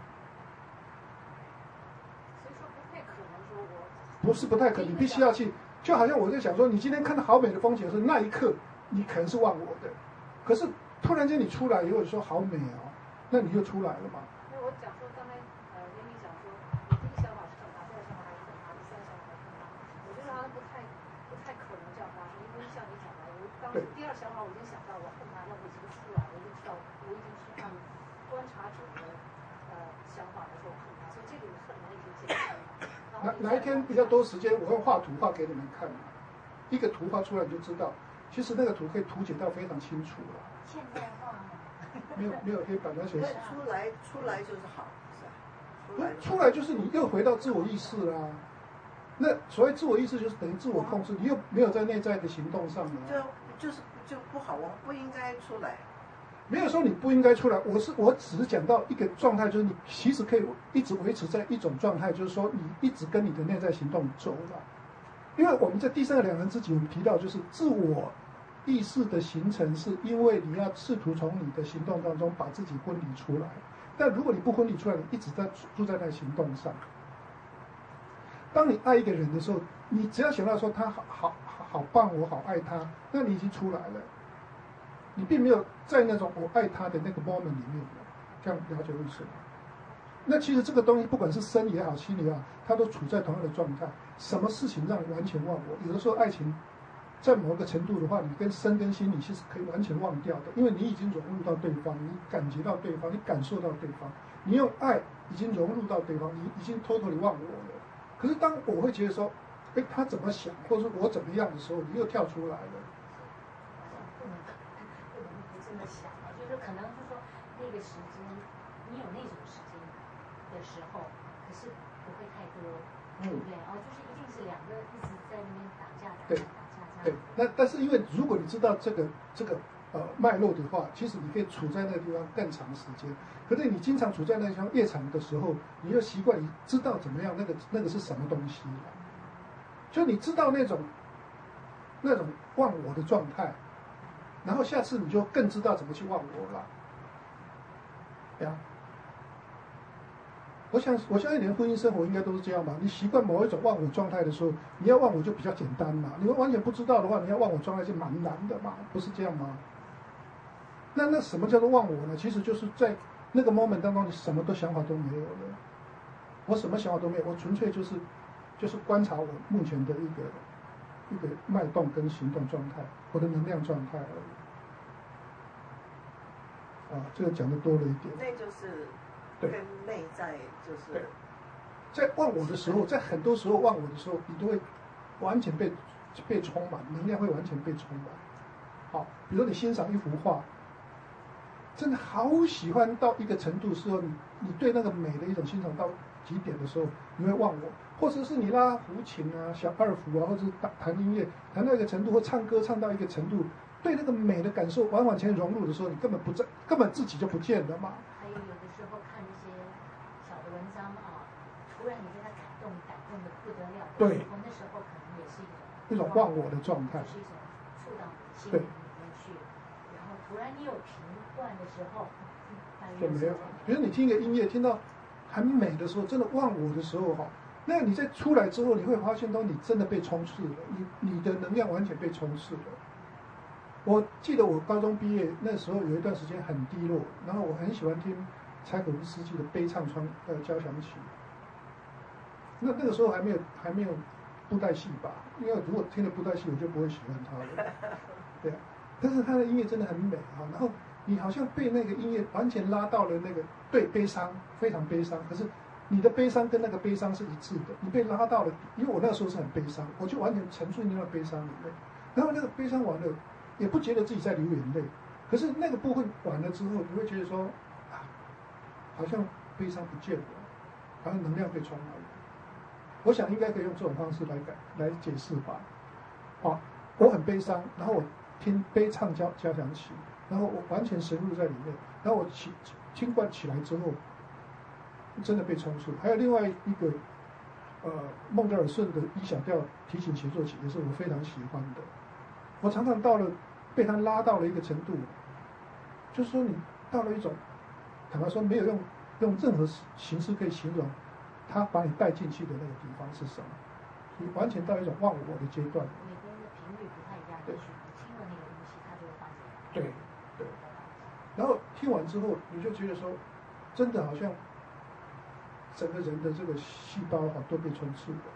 不是不太可能，你必须要去，就好像我在想说，你今天看到好美的风景的时候，那一刻你可能是忘我的，可是突然间你出来以后说好美哦，那你就出来了嘛。 因为我讲说刚才连你讲说，你第一想法是很大，第二想法还是很大，第三想法还是很大，我觉得好像不太可能这样发生，因为像你讲的，我当时第二想法我已经想到我恨他，那我已经出来，我已经知道我已经是按观察者的想法的时候恨他，所以这个恨的已经减轻了。 哪一天比较多时间，我会画图画给你们看，一个图画出来你就知道，其实那个图可以图解到非常清楚了。 现代化没有黑板，而且出来就是好，是吧？ 出来就是你又回到自我意识啦。那所谓自我意识就是等于自我控制，你又没有在内在的行动上了。 就不好，我不应该出来。 没有说你不应该出来，我只是讲到一个状态，就是你其实可以一直维持在一种状态，就是说你一直跟你的内在行动走了。因为我们在第三个两难之己，我们提到就是自我意识的形成，是因为你要试图从你的行动当中把自己分离出来。但如果你不分离出来，你一直在住在那个行动上。当你爱一个人的时候，你只要想到说他好棒，我好爱他，那你已经出来了。你并没有在那种我爱他的那个 moment 里面，这样了解为什么？那其实这个东西，不管是身也好，心也好，它都处在同样的状态。什么事情让你完全忘我？有的时候爱情，在某个程度的话，你跟身跟心，你其实可以完全忘掉的，因为你已经融入到对方，你感觉到对方，你感受到对方，你用爱已经融入到对方，你已经totally忘我了。可是当我会觉得说，他怎么想，或者是我怎么样的时候，你又跳出来了。 就是可能是说那个时间，你有那种时间的时候，可是不会太多，对不对？就是一定是两个一直在那边打架这样。 对，但是因为如果你知道这个脉络的话，其实你可以处在那个地方更长时间。可是你经常处在那个地方越长的时候，你就习惯，你知道怎么样那个是什么东西了，就你知道那种忘我的状态。然后下次你就更知道怎么去忘我了，对啊。我相信你的婚姻生活应该都是这样吧？你习惯某一种忘我状态的时候，你要忘我就比较简单嘛。你完全不知道的话，你要忘我状态是蛮难的嘛，不是这样吗？那什么叫做忘我呢？其实就是在那个 moment 当中，你什么想法都没有了。我什么想法都没有，我纯粹就是观察我目前的一个脉动跟行动状态，我的能量状态而已。这个讲的多了一点。 那就是跟内在就是在忘我的时候，在很多时候忘我的时候，你都会完全被充满，能量会完全被充满。好，比如你欣赏一幅画，真的好喜欢到一个程度时候，你对那个美的一种欣赏到极点的时候，你会忘我，或者是你拉胡琴啊、小二胡啊，或者是弹音乐弹到一个程度，或唱歌唱到一个程度，对那个美的感受完全融入的时候，你根本自己就不见了嘛。 还有的时候看一些小的文章啊，突然你被他感动的不得了， 对， 那时候可能也是一种忘我的状态， 就是一种触到你的心里面去，然后突然你有平断的时候， 就没有。比如你听一个音乐，听到很美的时候，真的忘我的时候哈，那你在出来之后，你会发现到你真的被充斥了，你的能量完全被充斥了。我记得我高中毕业那时候有一段时间很低落，然后我很喜欢听柴可夫斯基的悲唱交响曲。那个时候还没有布袋戏吧，因为如果听了布袋戏，我就不会喜欢他了。对啊，但是他的音乐真的很美啊，然后你好像被那个音乐完全拉到了那个对悲伤，非常悲伤，可是你的悲伤跟那个悲伤是一致的，你被拉到了，因为我那个时候是很悲伤，我就完全沉醉在那个悲伤里面，然后那个悲伤完了，也不觉得自己在流眼泪，可是那个部分完了之后，你会觉得说啊，好像悲伤不见了，好像能量被充满了。我想应该可以用这种方式来解释吧。好，我很悲伤，然后我听悲唱交响曲，然后我完全深入在里面，然后我听惯起来之后，真的被充斥。还有另外一个，孟德尔顺的E小调提琴协奏曲也是我非常喜欢的。我常常被他拉到了一个程度，就是说你到了一种，坦白说没有用任何形式可以形容。他把你带进去的那个地方是什么？你完全到一种忘我的阶段。 每个人的频率不太一样，也许你听了那个东西，它就会发生。 对。然后听完之后，你就觉得说，真的好像整个人的这个细胞都被充斥了。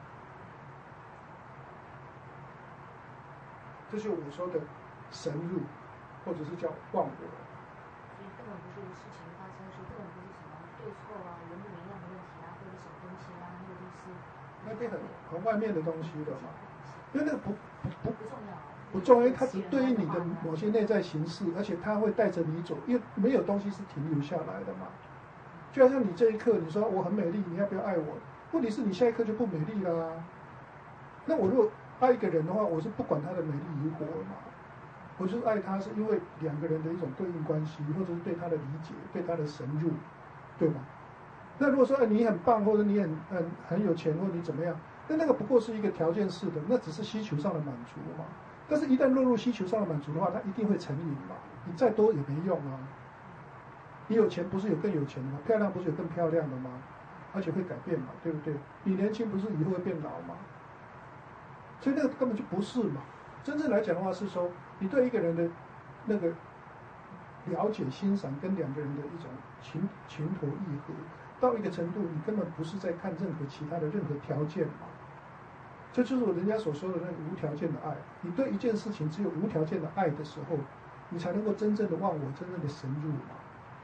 这就是我说的神入，或者是叫忘我。 所以根本不是事情发生的时候，根本不是什么对错啊、明不明亮的问题啊，或者什么东西啊，那个都是那边很外面的东西的嘛，因为那个不重要， 不重要，它只对于你的某些内在形式，而且它会带着你走，因为没有东西是停留下来的嘛。就好像你这一刻你说我很美丽，你要不要爱我？问题是你下一刻就不美丽了啊。那我如果爱一个人的话，我是不管他的美丽与否嘛，我就是爱他，是因为两个人的一种对应关系，或者是对他的理解，对他的神入，对吗？那如果说你很棒，或者你很有钱，或者你怎么样，那个不过是一个条件式的，那只是需求上的满足嘛。但是，一旦落入需求上的满足的话，它一定会成瘾嘛。你再多也没用啊。你有钱不是有更有钱的吗？漂亮不是有更漂亮的吗？而且会改变嘛，对不对？你年轻不是以后会变老吗？所以那个根本就不是嘛。真正来讲的话是说，你对一个人的那个了解、欣赏，跟两个人的一种情投意合。到一个程度，你根本不是在看任何其他的任何条件嘛，这就是人家所说的那个无条件的爱。你对一件事情只有无条件的爱的时候，你才能够真正的忘我，真正的神入嘛。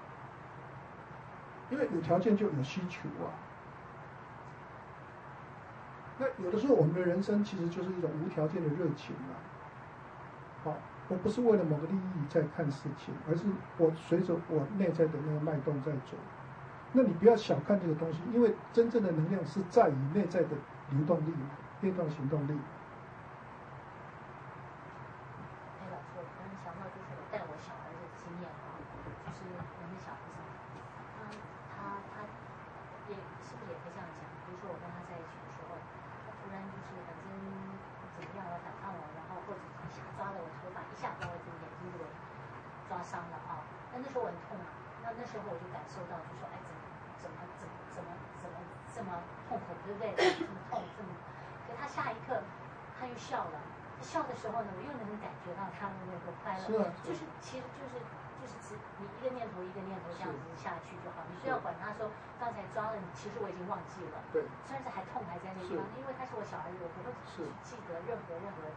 因为有条件就有需求啊。那有的时候我们的人生其实就是一种无条件的热情啊。好，我不是为了某个利益在看事情，而是我随着我内在的那个脉动在走。那你不要小看这个东西，因为真正的能量是在于内在的流动力、变动行动力。 哎，老师，我突然想到，就是我带我小儿子的经验啊，就是我们小孩子，他也是不是也可以这样讲？比如说我跟他在一起的时候，他突然就是反正怎么样了，反抗我，然后或者一下抓了我头发，一下把我这个眼睛给我抓伤了啊。那时候我很痛啊，那时候我就感受到，就说哎，怎么这么痛苦，对不对？这么痛，这么。可他下一刻他又笑了，笑的时候呢，我又能感觉到他的那个快乐。 是啊。 就是其实就是你一个念头一个念头这样子下去就好，你不要管他说刚才抓了你，其实我已经忘记了。 对。 虽然是还痛还在那地方，因为他是我小孩子，我不会去记得任何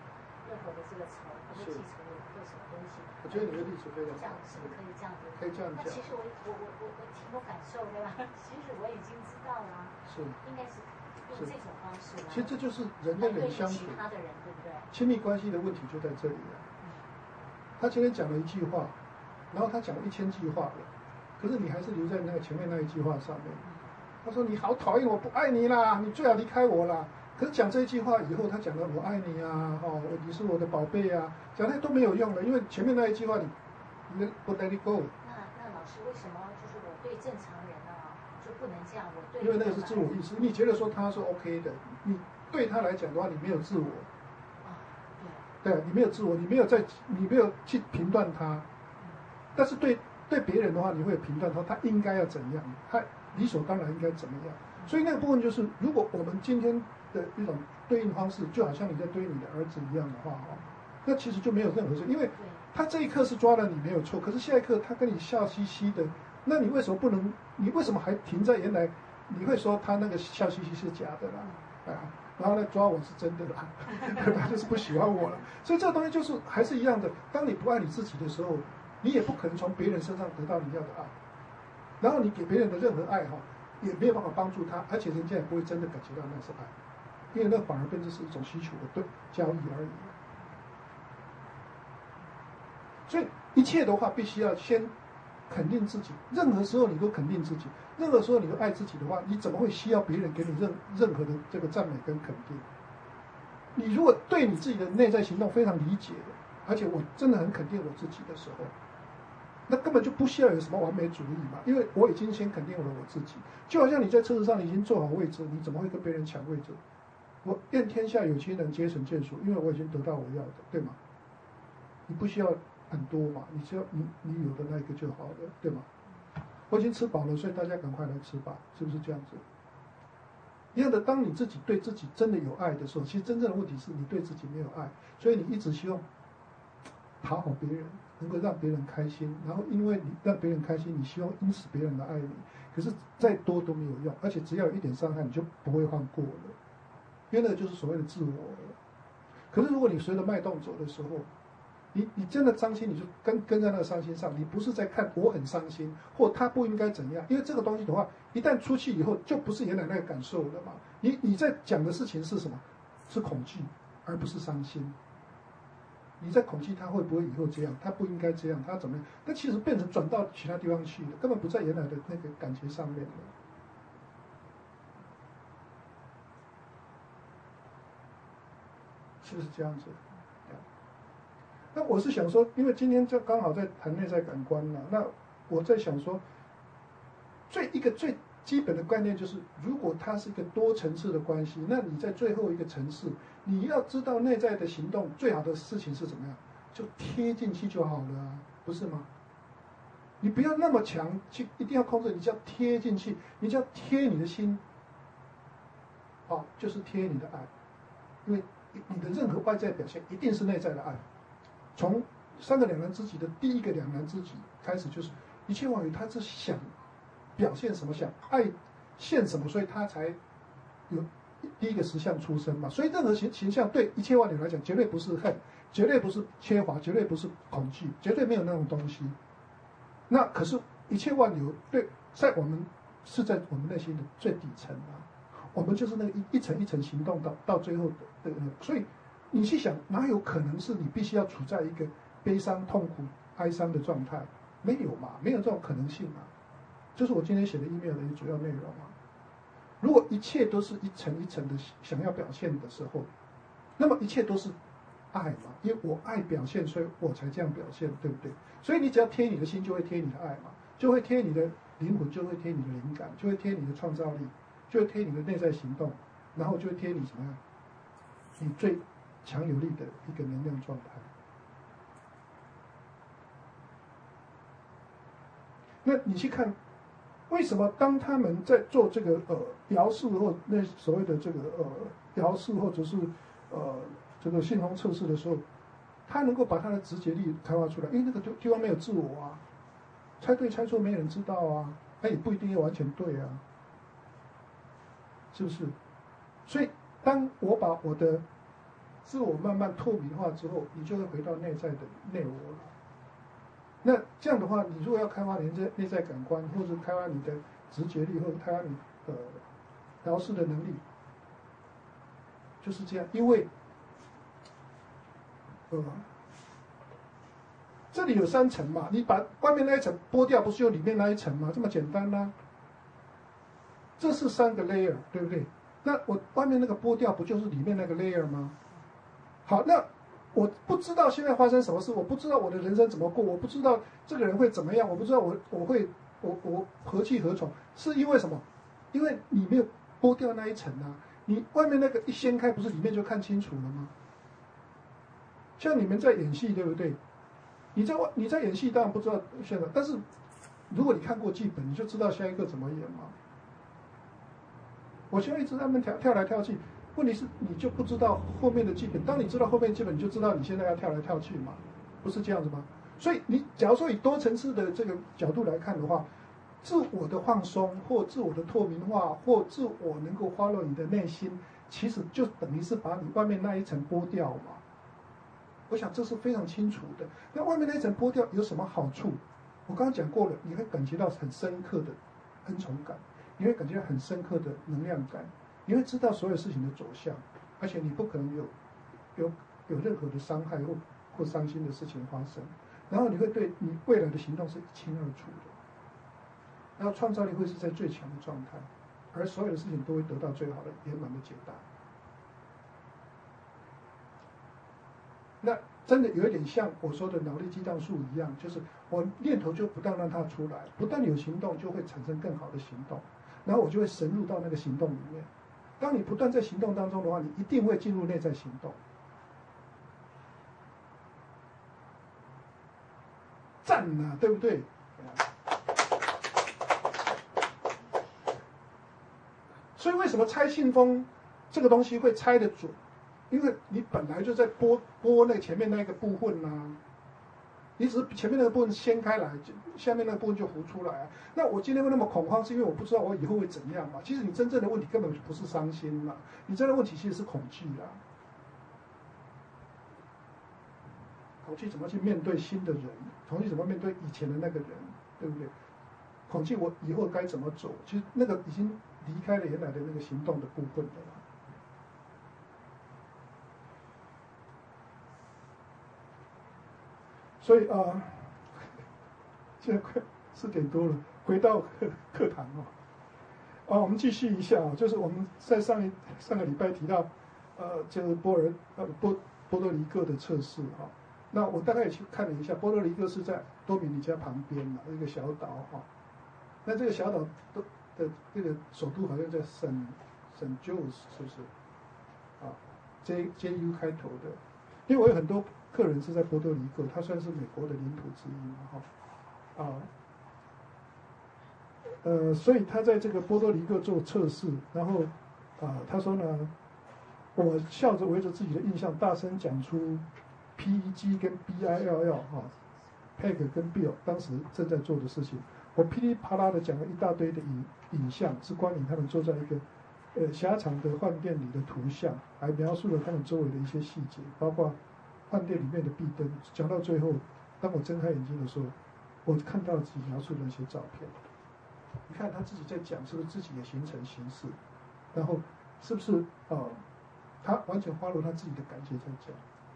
任何的这个仇，不会记仇，也不会什么东西。 我觉得你的例子非常这样是不是可以这样子？ 可以这样讲。 那其实我挺有感受的啦，其实我已经知道了， 是应该是用这种方式来。 其实这就是人跟人相处， 其他的人对不对？ 亲密关系的问题就在这里了。他前面讲了一句话，然后他讲了1000句话了，可是你还是留在那个前面那一句话上面。他说你好讨厌我，不爱你啦，你最好离开我啦。可是讲这一句话以后，他讲了我爱你啊，你是我的宝贝啊，讲那都没有用了，因为前面那一句话你不 let it go。 那老师为什么就是我对正常人啊就不能这样？我对因为那个是自我意识，你觉得说他是 OK 的，你对他来讲的话，你没有自我。对，你没有自我，你没有去评断他，但是对别人的话，你会有评断他应该要怎样，他理所当然应该怎么样。所以那个部分就是，如果我们今天的一种对应方式，就好像你在对你的儿子一样的话，那其实就没有任何事，因为他这一刻是抓了你没有错，可是下一刻他跟你笑嘻嘻的，那你为什么不能？你为什么还停在原来？你会说他那个笑嘻嘻是假的啦，然后呢，抓我是真的啦，他就是不喜欢我了。所以这个东西就是还是一样的。当你不爱你自己的时候，你也不可能从别人身上得到你要的爱。然后你给别人的任何爱也没有办法帮助他，而且人家也不会真的感觉到那是爱，因为那反而变成是一种需求的交易而已。所以一切的话，必须要先肯定自己。任何时候你都肯定自己，任何时候你都爱自己的话，你怎么会需要别人给你任何的这个赞美跟肯定？你如果对你自己的内在行动非常理解，而且我真的很肯定我自己的时候，那根本就不需要有什么完美主义嘛，因为我已经先肯定了我自己。就好像你在车子上你已经坐好位置，你怎么会跟别人抢位置？我愿天下有情人皆成眷属，因为我已经得到我要的，对吗？你不需要很多嘛，你只要你有的那一个就好了，对吗？我已经吃饱了，所以大家赶快来吃吧，是不是这样子？一样的，当你自己对自己真的有爱的时候，其实真正的问题是你对自己没有爱，所以你一直希望讨好别人，能够让别人开心，然后因为你让别人开心，你希望因此别人来爱你，可是再多都没有用，而且只要有一点伤害，你就不会放过了，因为那个就是所谓的自我了。可是如果你随着脉动走的时候，你真的伤心，你就跟在那个伤心上，你不是在看我很伤心，或他不应该怎样，因为这个东西的话，一旦出去以后，就不是原来那个感受了嘛。你在讲的事情是什么？是恐惧，而不是伤心。你在恐惧他会不会以后这样，他不应该这样，他怎么样？那其实变成转到其他地方去了，根本不在原来的那个感觉上面了。是不是这样子？那我是想说，因为今天就刚好在谈内在感官了，那我在想说，一个最基本的概念就是，如果它是一个多层次的关系，那你在最后一个层次，你要知道内在的行动最好的事情是怎么样，就贴进去就好了啊，不是吗？你不要那么强去，一定要控制，你就要贴进去，你就要贴你的心，就是贴你的爱，因为你的任何外在表现一定是内在的爱。从3个两难知己的第一个两难知己开始，就是一切万有，他是想表现什么，想爱现什么，所以他才有第一个实相出生嘛。所以任何形象对一切万有来讲，绝对不是恨，绝对不是缺乏，绝对不是恐惧，绝对没有那种东西。那可是，一切万有在我们内心的最底层啊，我们就是那个一层一层行动到最后的所以。你去想，哪有可能是你必须要处在一个悲伤、痛苦、哀伤的状态？没有嘛，没有这种可能性嘛。就是我今天写的 email 的主要内容嘛。如果一切都是一层一层的想要表现的时候，那么一切都是爱嘛，因为我爱表现，所以我才这样表现，对不对？所以你只要贴你的心，就会贴你的爱嘛，就会贴你的灵魂，就会贴你的灵感，就会贴你的创造力，就会贴你的内在行动，然后就会贴你什么样？你最强有力的一个能量状态。那你去看，为什么当他们在做这个摇式或那所谓的这个摇式或者是这个信封测试的时候，他能够把他的直觉力开发出来？因为那个地方没有自我啊，猜对猜错没人知道啊，他也不一定要完全对啊，是不是？所以当我把我的自我慢慢透明化之后，你就会回到内在的内我了。那这样的话，你如果要开发你的内在感官，或者开发你的直觉力，或者开发你调试的能力，就是这样。因为这里有3层嘛，你把外面那一层剥掉，不是有里面那一层吗？这么简单啦。这是3个 layer， 对不对？那我外面那个剥掉，不就是里面那个 layer 吗？好，那我不知道现在发生什么事，我不知道我的人生怎么过，我不知道这个人会怎么样，我不知道我何去何从，是因为什么？因为你没有剥掉那一层啊，你外面那个一掀开，不是里面就看清楚了吗？像你们在演戏，对不对？你在演戏，当然不知道现在，但是如果你看过剧本，你就知道下一个怎么演嘛。我现在一直在那边跳来跳去，问题是你就不知道后面的剧本。当你知道后面的剧本，你就知道你现在要跳来跳去嘛，不是这样子吗？所以你假如说以多层次的这个角度来看的话，自我的放松或自我的透明化或自我能够follow你的内心，其实就等于是把你外面那一层剥掉嘛。我想这是非常清楚的。那外面那一层剥掉有什么好处？我刚刚讲过了，你会感觉到很深刻的恩宠感，你会感觉到很深刻的能量感，你会知道所有事情的走向，而且你不可能有任何的伤害或伤心的事情发生。然后你会对你未来的行动是一清二楚的，然后创造力会是在最强的状态，而所有的事情都会得到最好的圆满的解答。那真的有一点像我说的脑力激荡术一样，就是我念头就不断让它出来，不断有行动就会产生更好的行动，然后我就会深入到那个行动里面。当你不断在行动当中的话，你一定会进入内在行动。赞啊，对不对？所以为什么拆信封这个东西会拆得准？因为你本来就在剥那个前面那个部分啊，你只是前面那个部分掀开来，下面那个部分就浮出来啊。那我今天会那么恐慌，是因为我不知道我以后会怎样嘛。其实你真正的问题根本就不是伤心嘛，你真的问题其实是恐惧啦。恐惧怎么去面对新的人？恐惧怎么面对以前的那个人？对不对？恐惧我以后该怎么走？其实那个已经离开了原来的那个行动的部分了啦。所以现在快4点多了，回到课堂我们继续一下就是我们在上个礼拜提到，就是波多黎各的测试那我大概也去看了一下，波多黎各是在多米尼加旁边嘛，一个小岛那这个小岛的这个首都好像在圣Jose， 是不是JU 开头的？因为我有很多客人是在波多黎各，它算是美国的领土之一嘛所以他在这个波多黎各做测试，然后他说呢，我笑着围着自己的印象大声讲出 PEG 跟 BILL PEG 跟 Bill 当时正在做的事情，我噼里啪啦的讲了一大堆的影像，是关于他们坐在一个狭长的饭店里的图像，还描述了他们周围的一些细节，包括饭店里面的壁灯。讲到最后，当我睁开眼睛的时候，我看到自己描述的那些照片。你看他自己在讲，是不是自己也形成形式？然后是不是他完全follow他自己的感觉在讲？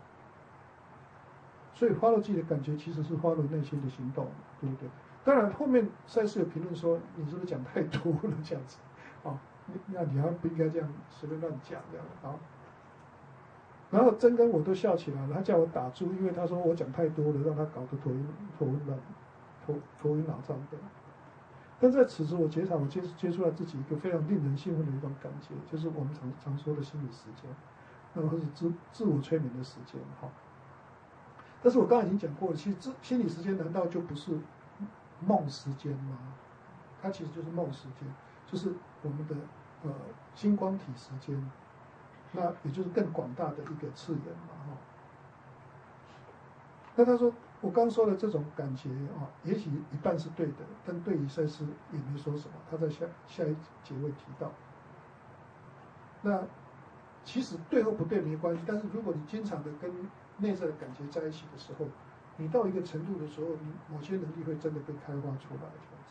所以follow自己的感觉其实是follow内心的行动，对不对？当然后面赛事有评论说你是不是讲太多了这样子那你好像不应该这样随便乱讲这样然后真跟我都笑起来了，他叫我打住，因为他说我讲太多了，让他搞得头晕脑胀的。但在此时我觉察，我接触到自己一个非常令人兴奋的一种感觉，就是我们常说的心理时间，那么是自我催眠的时间但是我刚才已经讲过了，其实心理时间难道就不是梦时间吗？它其实就是梦时间，就是我们的星光体时间，那也就是更广大的一个次元嘛那他说我刚说的这种感觉也许一半是对的，但对于赛斯也没说什么。他在下一节会提到。那其实对或不对没关系，但是如果你经常的跟内在的感觉在一起的时候，你到一个程度的时候，你某些能力会真的被开发出来，这样子。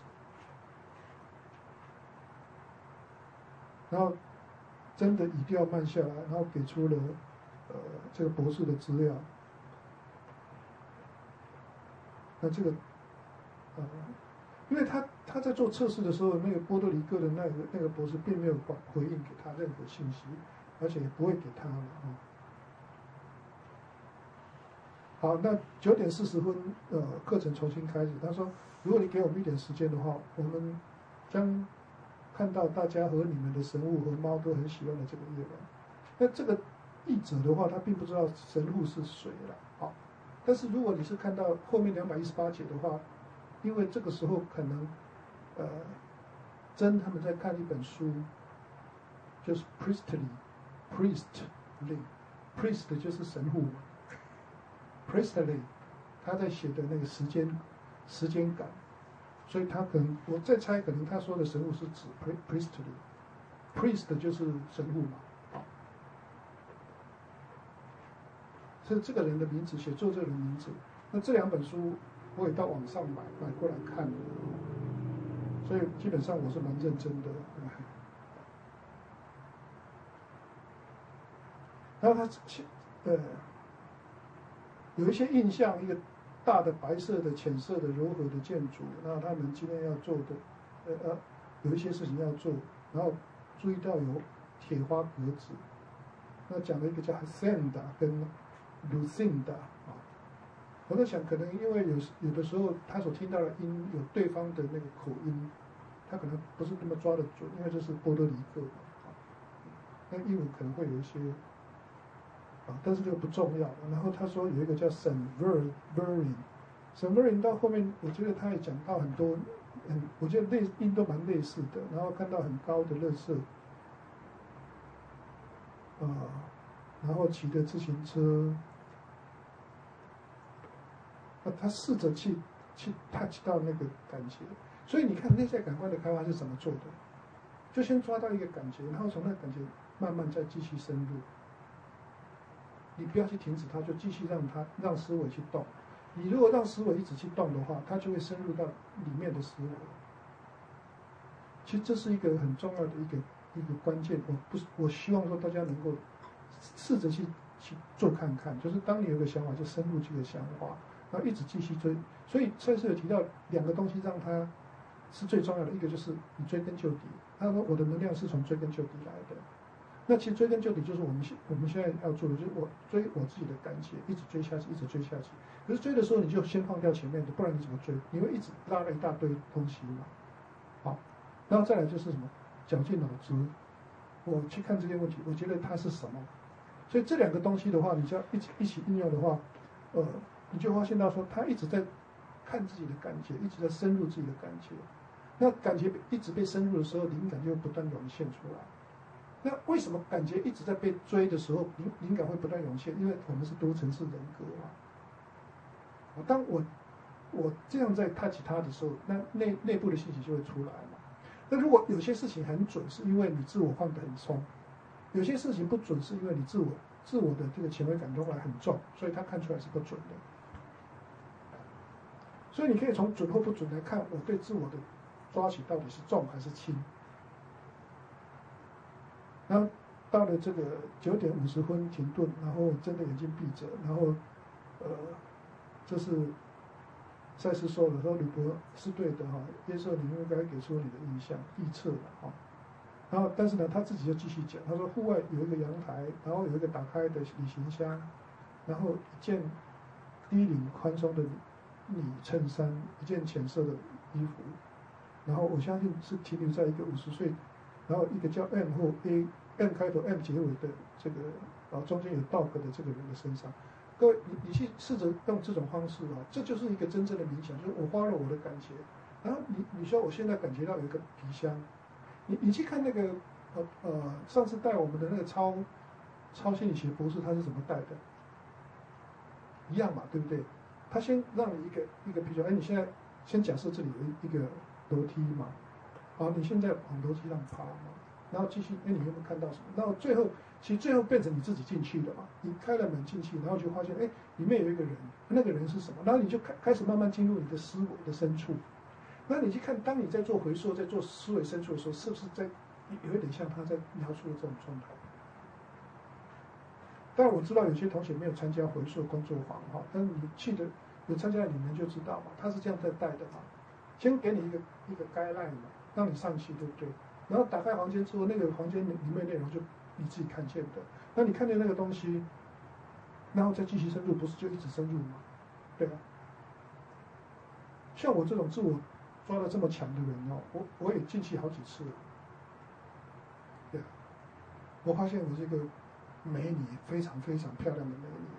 然后真的语调慢下来，然后给出了这个博士的资料。那这个因为他在做测试的时候，那个波多黎各的那个博士并没有回应给他任何信息，而且也不会给他了啊。好，那9:40，课程重新开始。他说，如果你给我们一点时间的话，我们将看到大家和你们的神物和猫都很喜欢的这个夜晚。那这个译者的话，他并不知道神物是谁了，好。但是如果你是看到后面218节的话，因为这个时候可能，他们在看一本书，就是 priest 就是神父 ，priestly， 他在写的那个时间感，所以他可能我在猜，可能他说的神父是指 priest 就是神父嘛，好，是这个人的名字，写作者的名字。那这2本书我也到网上买过来看，所以基本上我是蛮认真的。然后他有一些印象，一个大的白色的、浅色的、柔和的建筑，然后他们今天要做的，有一些事情要做，然后注意到有铁花格子，那讲了一个叫 Hacienda 跟 Lucinda 啊。我在想，可能因为有的时候他所听到的音有对方的那个口音，他可能不是那么抓得准，因为这是波多黎各嘛，那英文可能会有一些，但是这个不重要。然后他说有一个叫 St. Verin 到后面，我觉得他也讲到很多，我觉得音都蛮类似的。然后看到很高的垃圾，然后骑的自行车。他试着去 touch 到那个感觉，所以你看内在感官的开发是怎么做的？就先抓到一个感觉，然后从那个感觉慢慢再继续深入。你不要去停止它，就继续让思维去动。你如果让思维一直去动的话，它就会深入到里面的思维。其实这是一个很重要的一个关键。我希望说大家能够试着去做看看，就是当你有个想法，就深入这个想法。然后一直继续追，所以赛斯有提到2个东西让他是最重要的，一个就是你追根究底。他说我的能量是从追根究底来的。那其实追根究底就是我们现在要做的，就是我追我自己的感觉，一直追下去，一直追下去。可是追的时候你就先放掉前面的，不然你怎么追？你会一直拉了一大堆东西嘛。好，然后再来就是什么？绞尽脑汁，我去看这些问题，我觉得它是什么？所以这2个东西的话，你就要一起应用的话，你就发现到说，他一直在看自己的感觉，一直在深入自己的感觉。那感觉一直被深入的时候，灵感就会不断涌现出来。那为什么感觉一直在被追的时候，灵感会不断涌现？因为我们是多层次人格嘛。当我这样在 touch 它的时候，那内部的信息就会出来嘛。那如果有些事情很准，是因为你自我放得很松；有些事情不准，是因为你自我的这个权威感动来很重，所以他看出来是不准的。所以你可以从准或不准来看，我对自我的抓取到底是重还是轻。然后到了这个9:50停顿，然后睁着眼睛闭着，然后这是赛斯说的，说吕伯是对的哈，耶稣你应该给出你的印象臆测了哈。然后但是呢，他自己就继续讲，他说户外有一个阳台，然后有一个打开的旅行箱，然后一件低领宽松的呢衬衫，一件浅色的衣服，然后我相信是停留在一个50岁，然后一个叫 M 或 M 开头 M 结尾的这个中间有 dog 的这个人的身上。各位，你去试着用这种方式这就是一个真正的冥想，就是我花了我的感觉，然后你说我现在感觉到有一个皮箱，你去看那个上次带我们的那个超心理学博士他是怎么带的，一样嘛，对不对？他先让你一个皮箱，你现在先假设这里有一个楼梯嘛，你现在往楼梯上爬嘛， 然后继续，你有没有看到什么？然后其实最后变成你自己进去了嘛，你开了门进去，然后就发现，里面有一个人，那个人是什么？然后你就开始慢慢进入你的思维的深处。那你去看，当你在做回溯，在做思维深处的时候，是不是有一点像他在描述的这种状态？当然我知道有些同学没有参加回溯工作坊哈，但是你去的有参加，你们就知道嘛，他是这样在带的嘛。先给你一个guideline嘛，让你上去，对不对？然后打开房间之后，那个房间里面内容就你自己看见的。那你看见那个东西，然后再继续深入，不是就一直深入吗？对吧？像我这种自我抓得这么强的人哦，我也进去好几次了。对，我发现我这个美女非常非常漂亮的美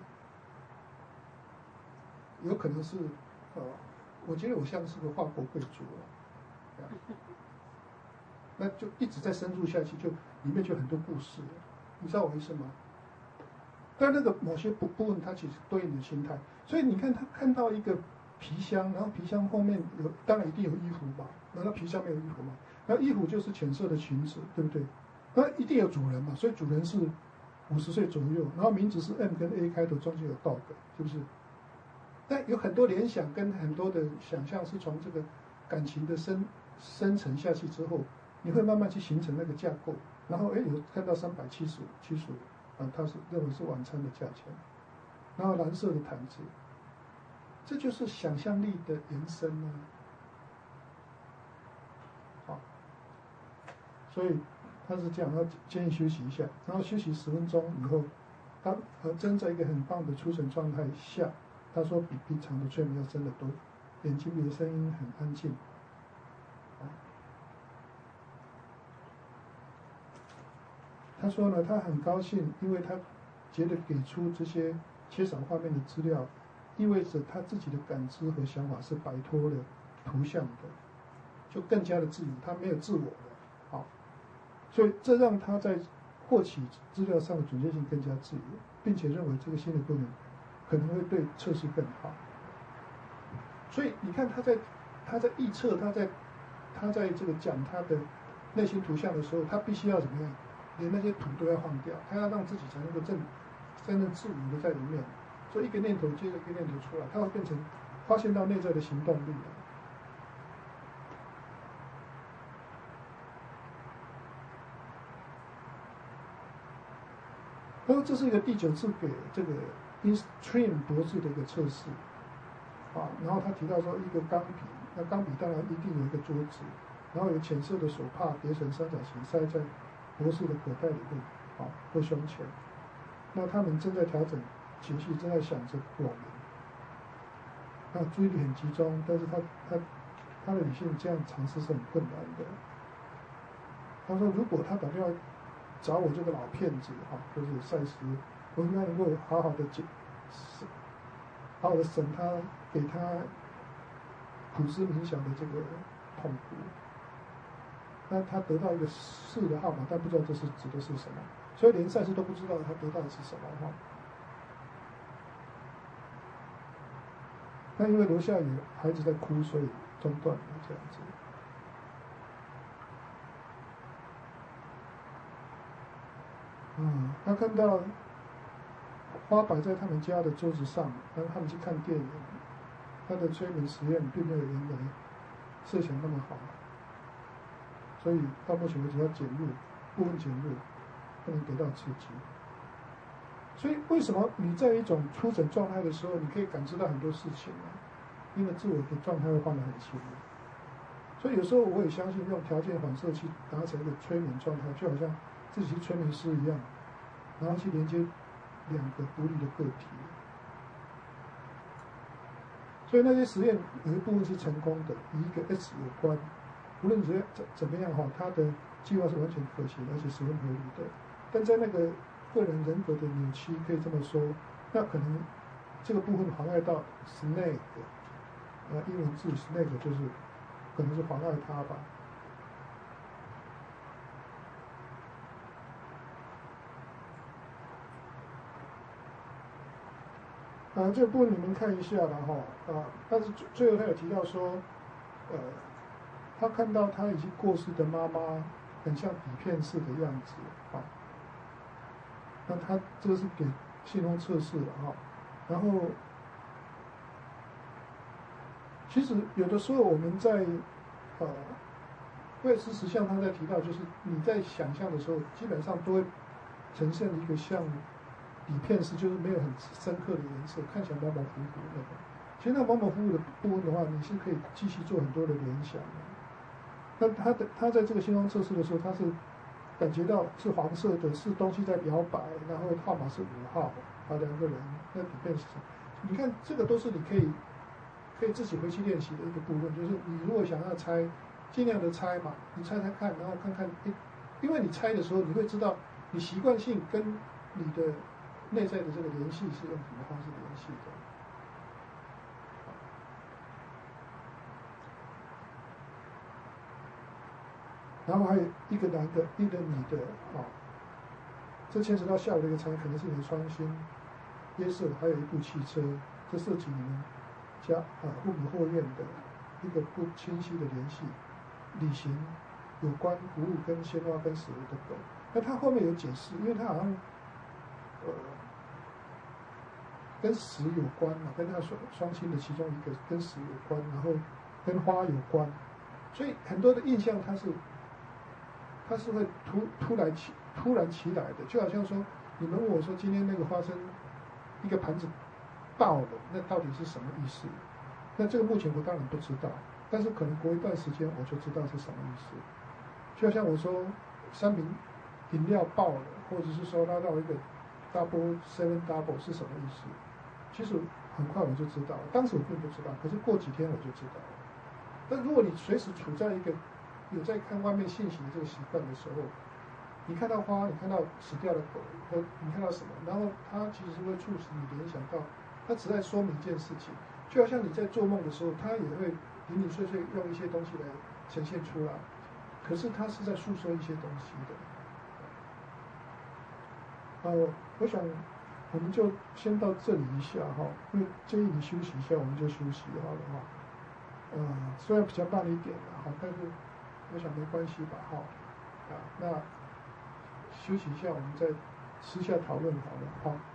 女，有可能是我觉得我像是个法国贵族了，那就一直在深入下去，就里面就很多故事了，你知道我意思吗？但那个某些部分，它其实对应的心态，所以你看他看到一个皮箱，然后皮箱后面当然一定有衣服吧？难道皮箱没有衣服吗？然后衣服就是浅色的裙子，对不对？那一定有主人嘛，所以主人是50岁左右，然后名字是 M 跟 A 开头，中间有 dog， 是不是？但有很多联想跟很多的想象是从这个感情的深层下去之后，你会慢慢去形成那个架构，然后有看到375，它是认为是晚餐的价钱，然后蓝色的毯子，这就是想象力的延伸啊。好，所以他是这样，要建议休息一下，然后休息10分钟以后，当真在一个很棒的出神状态下。他说比平常的催眠要真的多，眼睛里的声音很安静。他说呢，他很高兴，因为他觉得给出这些缺少画面的资料，意味着他自己的感知和想法是摆脱了图像的，就更加的自由，他没有自我了。好，所以这让他在获取资料上的准确性更加自由，并且认为这个新的功能可能会对测试更好。所以你看他在预测，他在这个讲他的内心图像的时候，他必须要怎么样？连那些图都要放掉，他要让自己才能够真正自由的在里面。所以一个念头接着一个念头出来，他会变成发现到内在的行动力。然后这是一个第9次给这个 Instream 博士的一个测试，然后他提到说一个钢笔，那钢笔当然一定有一个桌子，然后有浅色的手帕叠成三角形塞在博士的口袋里面，或胸前。那他们正在调整情绪，正在想着我们，那注意力很集中，但是他的女性这样尝试是很困难的。他说，如果他打电话找我这个老骗子就是赛斯，我应该能够好好的审他，给他苦思冥想的这个痛苦。那他得到一个4的号码，但不知道这是指的是什么，所以连赛斯都不知道他得到的是什么那因为楼下有孩子在哭，所以中断了这样子。他看到花摆在他们家的桌子上，然后他们去看电影。他的催眠实验并没有原来设想那么好，所以到目前为止要部分减弱，不能得到刺激。所以为什么你在一种初诊状态的时候，你可以感知到很多事情呢？因为自我的状态会放得很轻。所以有时候我也相信用条件反射去达成一个催眠状态，就好像自己是催眠师一样，然后去连接2个独立的个体。所以那些实验有一部分是成功的，与一个 S 有关。无论怎么样他的计划是完全可行而且十分合理的。但在那个个人人格的扭曲，可以这么说，那可能这个部分妨碍到 snake，英文字 snake 就是可能是妨碍他吧。这个部分你们看一下了但是最后他有提到说，他看到他已经过世的妈妈， 很像底片式的样子啊。那它这个是给信封测试的哈，然后其实有的时候我们在魏斯实像他在提到，就是你在想象的时候，基本上都会呈现一个像底片式，就是没有很深刻的颜色，看起来模模糊糊那种。其实那模模糊糊的部分的话，你是可以继续做很多的联想的。那他在这个信封测试的时候，他是感觉到是黄色的，是东西在摇摆，然后号码是5号，2个人，那底片是什么？你看这个都是你可以自己回去练习的一个部分，就是你如果想要猜，尽量的猜嘛，你猜猜看，然后看看，因为你猜的时候，你会知道你习惯性跟你的内在的这个联系是用什么方式联系的。然后还有一个男的，一个女的，这牵扯到下午的一个场景，可能是你的双星、约瑟，还有一部汽车，这涉及你们家父母后院的一个不清晰的联系，旅行有关服务跟鲜花跟食物的狗。那他后面有解释，因为他好像跟食有关嘛，跟他双星的其中一个跟食有关，然后跟花有关，所以很多的印象它是会突然起来的，就好像说你们问我说今天那个花生一个盘子爆了，那到底是什么意思？那这个目前我当然不知道，但是可能过一段时间我就知道是什么意思。就像我说3瓶饮料爆了，或者是说拉到一个 7 double 是什么意思？其实很快我就知道了，当时我并不知道，可是过几天我就知道了。但如果你随时处在一个有在看外面信息的这个习惯的时候，你看到花，你看到死掉的狗，或你看到什么，然后它其实是会促使你联想到，它只在说明一件事情，就好像你在做梦的时候，它也会零零碎碎用一些东西来呈现出来，可是它是在诉说一些东西的。我想我们就先到这里一下哈，因为建议你休息一下，我们就休息好了哈。虽然比较慢一点了哈，但是我想没关系吧哈。那休息一下，我们再私下讨论好了哈。